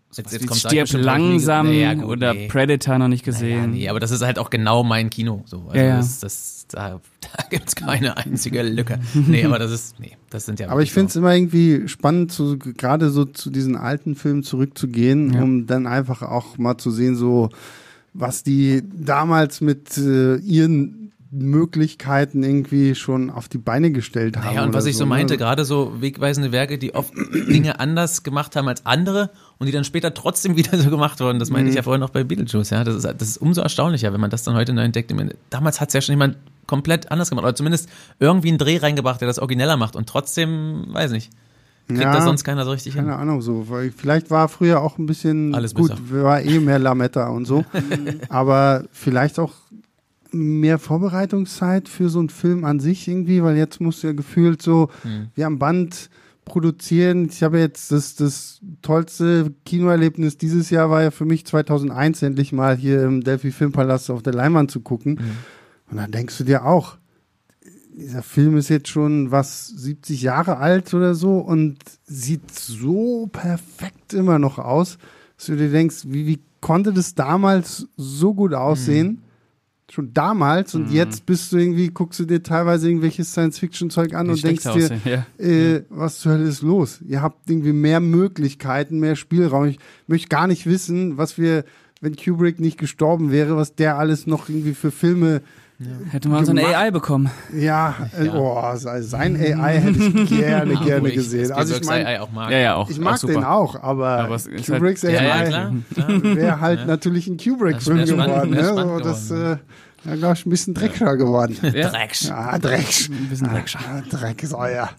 Jetzt, Jetzt kommt's Stirb bestimmt, langsam hab ich nie ge- naja, gut, oder nee. Predator noch nicht gesehen. Naja, nee, aber das ist halt auch genau mein Kino. So. Also Ja, ja. Das, das, da da gibt's keine einzige Lücke. Nee, aber das ist, nee, das sind ja Aber ich finde es so. immer irgendwie spannend, zu, gerade so zu diesen alten Filmen zurückzugehen, Ja. um dann einfach auch mal zu sehen, so was die damals mit äh, ihren Möglichkeiten irgendwie schon auf die Beine gestellt haben. Naja, und was oder ich so ne? meinte, gerade so wegweisende Werke, die oft Dinge anders gemacht haben als andere und die dann später trotzdem wieder so gemacht wurden. Das meinte Mhm. ich ja vorhin auch bei Beetlejuice. Ja, das ist, das ist umso erstaunlicher, wenn man das dann heute neu entdeckt. Ich meine, damals hat es ja schon jemand komplett anders gemacht oder zumindest irgendwie einen Dreh reingebracht, der das origineller macht und trotzdem, weiß nicht, kriegt Ja, das sonst keiner so richtig Keine hin. Ahnung, so, weil vielleicht war früher auch ein bisschen Alles gut, besser. war eh mehr Lametta und so, aber vielleicht auch mehr Vorbereitungszeit für so einen Film an sich irgendwie, weil jetzt musst du ja gefühlt so, Hm. wir am Band produzieren. Ich habe jetzt das, das tollste Kinoerlebnis dieses Jahr war ja für mich zweitausendeins endlich mal hier im Delphi Filmpalast auf der Leinwand zu gucken. Mhm. Und dann denkst du dir auch, dieser Film ist jetzt schon was siebzig Jahre alt oder so und sieht so perfekt immer noch aus, dass du dir denkst, wie, wie konnte das damals so gut aussehen? Mhm. Schon damals und Mhm. jetzt bist du irgendwie, guckst du dir teilweise irgendwelches Science-Fiction-Zeug an Wie und denkst schlecht dir, aussehen, ja. äh, was zur Hölle ist los? Ihr habt irgendwie mehr Möglichkeiten, mehr Spielraum. Ich möchte gar nicht wissen, was wir, wenn Kubrick nicht gestorben wäre, was der alles noch irgendwie für Filme, Hätte man so ein gemacht. A I bekommen. ja, äh, Ja. oh, se- sein A I hätte ich gerne, Ah, wo gerne ich gesehen. Also ich meine, auch mag. Ja, ja, auch. ich auch mag super. den auch, aber, Aber es ist halt- Kubricks Ja, ja, A I klar. klar. wäre halt Ja. natürlich ein Das Kubrick-Film wär spannend, geworden. wär Ne? spannend So, das geworden, äh, ja, glaube ich, ein bisschen dreckscher geworden. Ja. Drecks. Ja, Drecks. Ein bisschen Dreckscher. Ah, Drecksäuer.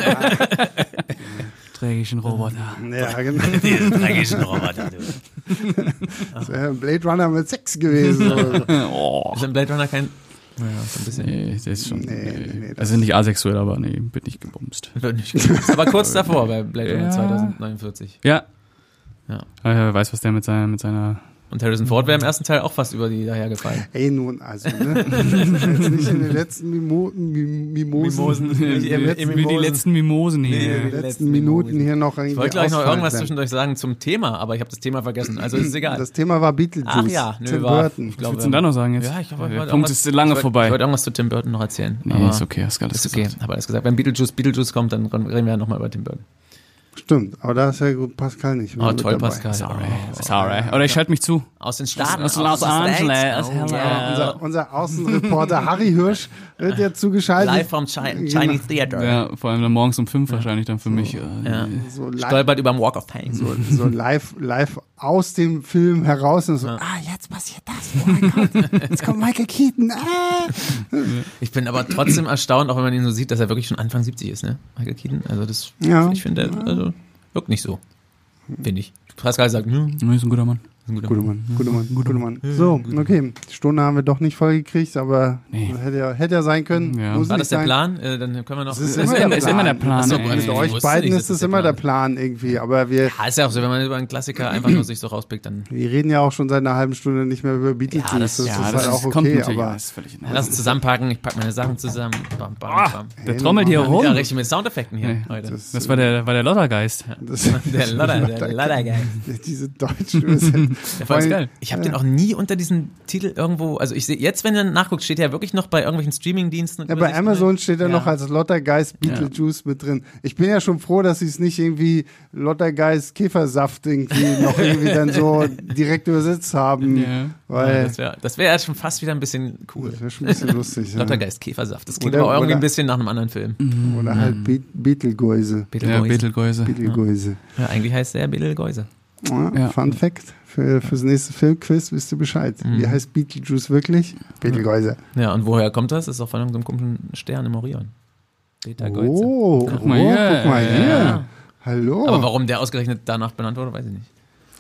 Trägischen Roboter. Ja, genau. Diesen dreckigen Roboter, du. Das wäre ein Blade Runner mit Sex gewesen. Oder so. Oh. Ist ein Blade Runner kein... Naja, so ein bisschen... Nee, das ist schon. Nee, Nee, nee, nee, das- also nicht asexuell, aber nee, wird nicht gebumst. Wird nicht gewusst. Aber kurz davor bei Blade Runner Ja. zweitausendneunundvierzig. Ja. Ja. Er weiß, was der mit seiner, mit seiner. Und Harrison Ford wäre im ersten Teil auch fast über die dahergefallen. Ey, nun, also, ne? Jetzt nicht in den letzten Mimo Mim Mimosen, Mimosen. in den Im- letzten, im- Wie die letzten Mimosen hier. Nee, in den die letzten letzten Minuten Mimosen. hier noch irgendwie Ich wollte gleich noch ausfallen irgendwas werden. zwischendurch sagen zum Thema, aber ich habe das Thema vergessen. Also ist es egal. Das Thema war Beetlejuice. Ach ja, nö, Tim war- Burton. ich Was glaube, willst du denn da noch sagen jetzt? Ja, ich glaube, ich Der wollte Punkt irgendwas- ist lange ich wollte, vorbei. Ich wollte irgendwas zu Tim Burton noch erzählen. Nee, aber ist okay, hast gerade ist okay. gesagt. Habe alles gesagt. Wenn Beetlejuice, Beetlejuice kommt, dann reden wir ja nochmal über Tim Burton. Stimmt, aber da ist ja gut Pascal nicht mehr Oh, mit toll, dabei. Pascal. Sorry. Oh, Sorry. Oder ich schalte mich zu. Aus den Staaten. Aus Los Angeles. Oh, Hello. yeah. Unser, unser Außenreporter Harry Hirsch wird ja zugeschaltet. Live vom Chi- Chinese Theater. Ja, vor allem dann morgens um fünf wahrscheinlich dann für mich. äh, Ja. So live, Stolpert über den Walk of Fame. so, so live, live aus dem Film heraus und so, Ja. ah, jetzt passiert das. Oh mein Gott, jetzt kommt Michael Keaton. Ah. Ich bin aber trotzdem erstaunt, auch wenn man ihn so sieht, dass er wirklich schon Anfang siebzig ist, ne? Michael Keaton. Also das, Ja. ich finde, der, also, wirkt nicht so. Finde ich. Pascal sagt, hm, Nee, ist ein guter Mann. ist ein guter Guter Mann, guter Mann, guter Mann. So, okay, die Stunde haben wir doch nicht voll gekriegt, aber Nee. hätte ja, hätte ja sein können. Ja. Muss War nicht das der sein. Plan? Äh, dann können wir noch. Das ist Ist immer immer- der ist Plan. immer der Plan, Ach so, ey. gut, Mit ich euch wusste beiden nicht, ist dass es das immer der der Plan irgendwie, aber wir, Ja, ist ja auch so, wenn man über einen Klassiker einfach nur sich so rauspickt, dann wir reden ja auch schon seit einer halben Stunde nicht mehr über Beetlejuice. Ja, das- das, ja, ist das halt auch kommt okay, natürlich. aber Das ist völlig in lass uns zusammenpacken, ich packe meine Sachen zusammen. Bam, bam, Ah, bam. der Hey, trommelt hier Mann. rum. Ja, richtig mit Soundeffekten hier Nee, heute. das, Das war der, war der Lottergeist. das, Der Lodder, der Loddergeil. diese deutschen Übersetzungen. Der war Vor allem- geil. Ich habe den auch nie unter diesen Titel irgendwo, also ich sehe, jetzt, wenn ihr nachguckt, steht er wirklich noch bei irgendwelchen Streamingdiensten. und Ja, bei Übersichten Amazon steht er Ja. noch als Lottergeist Beetlejuice mit drin. Ich bin ja schon froh, dass sie es nicht irgendwie Lottergeist Käfersaft irgendwie noch irgendwie dann so direkt übersetzt haben. Ja. Ja, Weil das wäre das wär ja schon fast wieder ein bisschen cool. das wäre schon ein bisschen lustig. Ja. Lottergeist, Käfersaft. Das klingt Oder- aber irgendwie oder- ein bisschen nach einem anderen Film. Oder halt Be Betelgeuse. Ja, Betelgeuse. Betelgeuse. Betelgeuse. Ja, eigentlich heißt der Betelgeuse. Ja, Ja. Fun Fact. Für, fürs nächste Filmquiz wisst ihr Bescheid. Wie heißt Beetlejuice wirklich? Betelgeuse. Ja, und woher kommt das? Das ist auch von einem komischen Stern im Orion. Betelgeuse. Oh, Guck mal oh, hier. guck mal hier. Ja. Hallo. Aber warum der ausgerechnet danach benannt wurde, weiß ich nicht.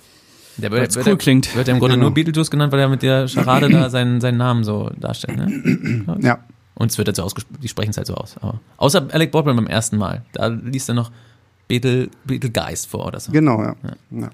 Der Weil's wird, cool wird, klingt. wird ja im Grunde Genau. nur Beetlejuice genannt, weil er mit der Charade da seinen, seinen Namen so darstellt. Ne? Ja. Und es wird jetzt so ausgesprochen, die sprechen es halt so aus. Aber außer Alec Baldwin beim ersten Mal. Da liest er noch Betel, Betelgeist vor oder so. Genau, ja. ja.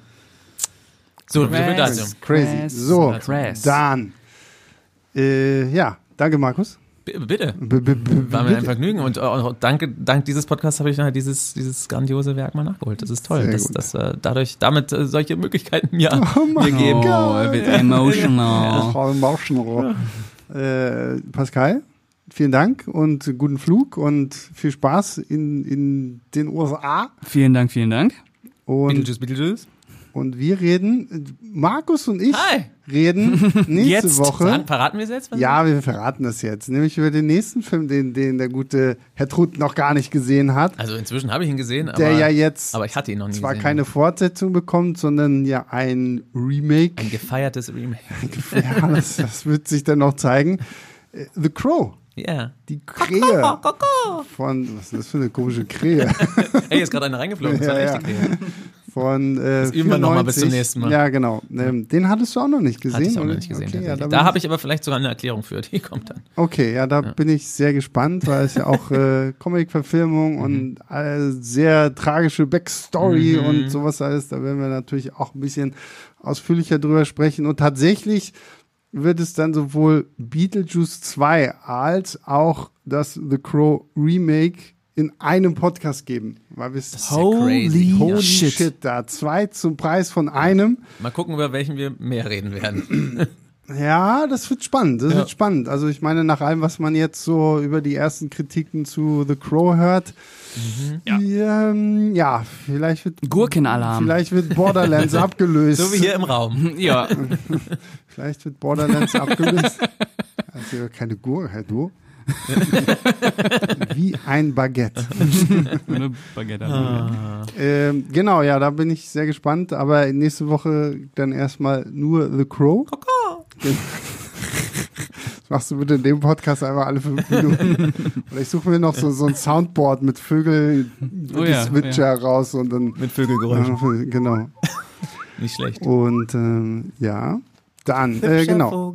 So, so viel Crazy. dazu. Crazy. So, Crass. dann. Äh, ja, danke Markus. B- bitte. B- b- b- War mir bitte. ein Vergnügen und auch danke, dank dieses Podcasts habe ich nachher dieses, dieses grandiose Werk mal nachgeholt. Das ist toll, Sehr dass, gut. dass äh, dadurch damit äh, solche Möglichkeiten mir, mir Oh, geben. er wird emotional. Frau Mauschenrohr. Äh, Pascal, vielen Dank und guten Flug und viel Spaß in, in den U S A. Vielen Dank, vielen Dank. Und, Beetlejuice, Beetlejuice. und wir reden, Markus und ich Hi. reden nächste Jetzt. Woche. Sagen, verraten wir es jetzt? Was? Ja, wir verraten das jetzt. Nämlich über den nächsten Film, den, den der gute Herr Truth noch gar nicht gesehen hat. Also inzwischen habe ich ihn gesehen, aber, Der ja jetzt aber ich hatte ihn noch nie zwar gesehen. keine Fortsetzung bekommt, sondern ja ein Remake. Ein gefeiertes Remake. Ja, das, das wird sich dann noch zeigen. Äh, The Crow, Ja. die Krähe von, was ist das für eine komische Krähe? Hey, ist gerade einer reingeflogen. Das war Ja, eine echte Krähe. Von äh, Das üben wir noch mal bis zum vierundneunzig. nächsten Mal. Ja, genau. Ähm, den hattest du auch noch nicht gesehen, Hatte ich auch oder? noch nicht gesehen. Okay, ja, tatsächlich. da da bin habe ich aber vielleicht sogar eine Erklärung für. Die kommt dann. Okay, ja, da bin ich sehr gespannt, weil es ja auch äh, Comic-Verfilmung und äh, sehr tragische Backstory Mhm. und sowas alles. Da werden wir natürlich auch ein bisschen ausführlicher drüber sprechen. Und tatsächlich wird es dann sowohl Beetlejuice zwei als auch das The Crow Remake in einem Podcast geben. Weil wir es ist ja crazy. holy Ja. shit. Shit. da zwei zum Preis von einem. Mal gucken, über welchen wir mehr reden werden. Ja, das wird spannend. Das Ja. wird spannend. Also ich meine, nach allem, was man jetzt so über die ersten Kritiken zu The Crow hört, Ja. ja, ähm, ja vielleicht wird Gurkenalarm. Vielleicht wird Borderlands abgelöst. So wie hier im Raum. Ja. Vielleicht wird Borderlands abgelöst. Also keine Gurke, du. Wie ein Baguette. Eine Baguette. Ah. Ähm, genau, ja, da bin ich sehr gespannt. Aber nächste Woche dann erstmal nur The Crow. Das machst du bitte in dem Podcast einfach alle fünf Minuten. Oder ich suche mir noch so, so ein Soundboard mit Vögel, Oh ja, Switcher raus und dann. Mit Vögelgeräuschen. Genau. Nicht schlecht. Und ähm, ja, dann, äh, genau.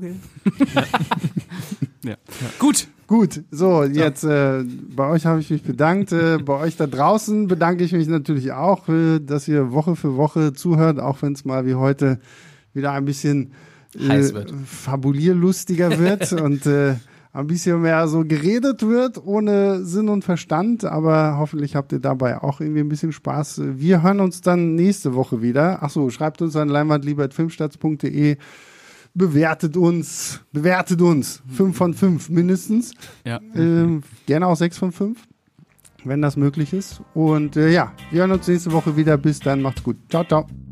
Ja. Gut. Gut, so, jetzt äh, bei euch habe ich mich bedankt. Äh, bei euch da draußen bedanke ich mich natürlich auch, äh, dass ihr Woche für Woche zuhört, auch wenn es mal wie heute wieder ein bisschen äh, Heiß wird. fabulierlustiger wird und äh, ein bisschen mehr so geredet wird, ohne Sinn und Verstand. Aber hoffentlich habt ihr dabei auch irgendwie ein bisschen Spaß. Wir hören uns dann nächste Woche wieder. Achso, schreibt uns an leinwandliebe at filmstarts punkt de. Bewertet uns, bewertet uns. Fünf von fünf mindestens. Ja. Ähm, gerne auch sechs von fünf, wenn das möglich ist. Und äh, ja, wir hören uns nächste Woche wieder. Bis dann, macht's gut. Ciao, ciao.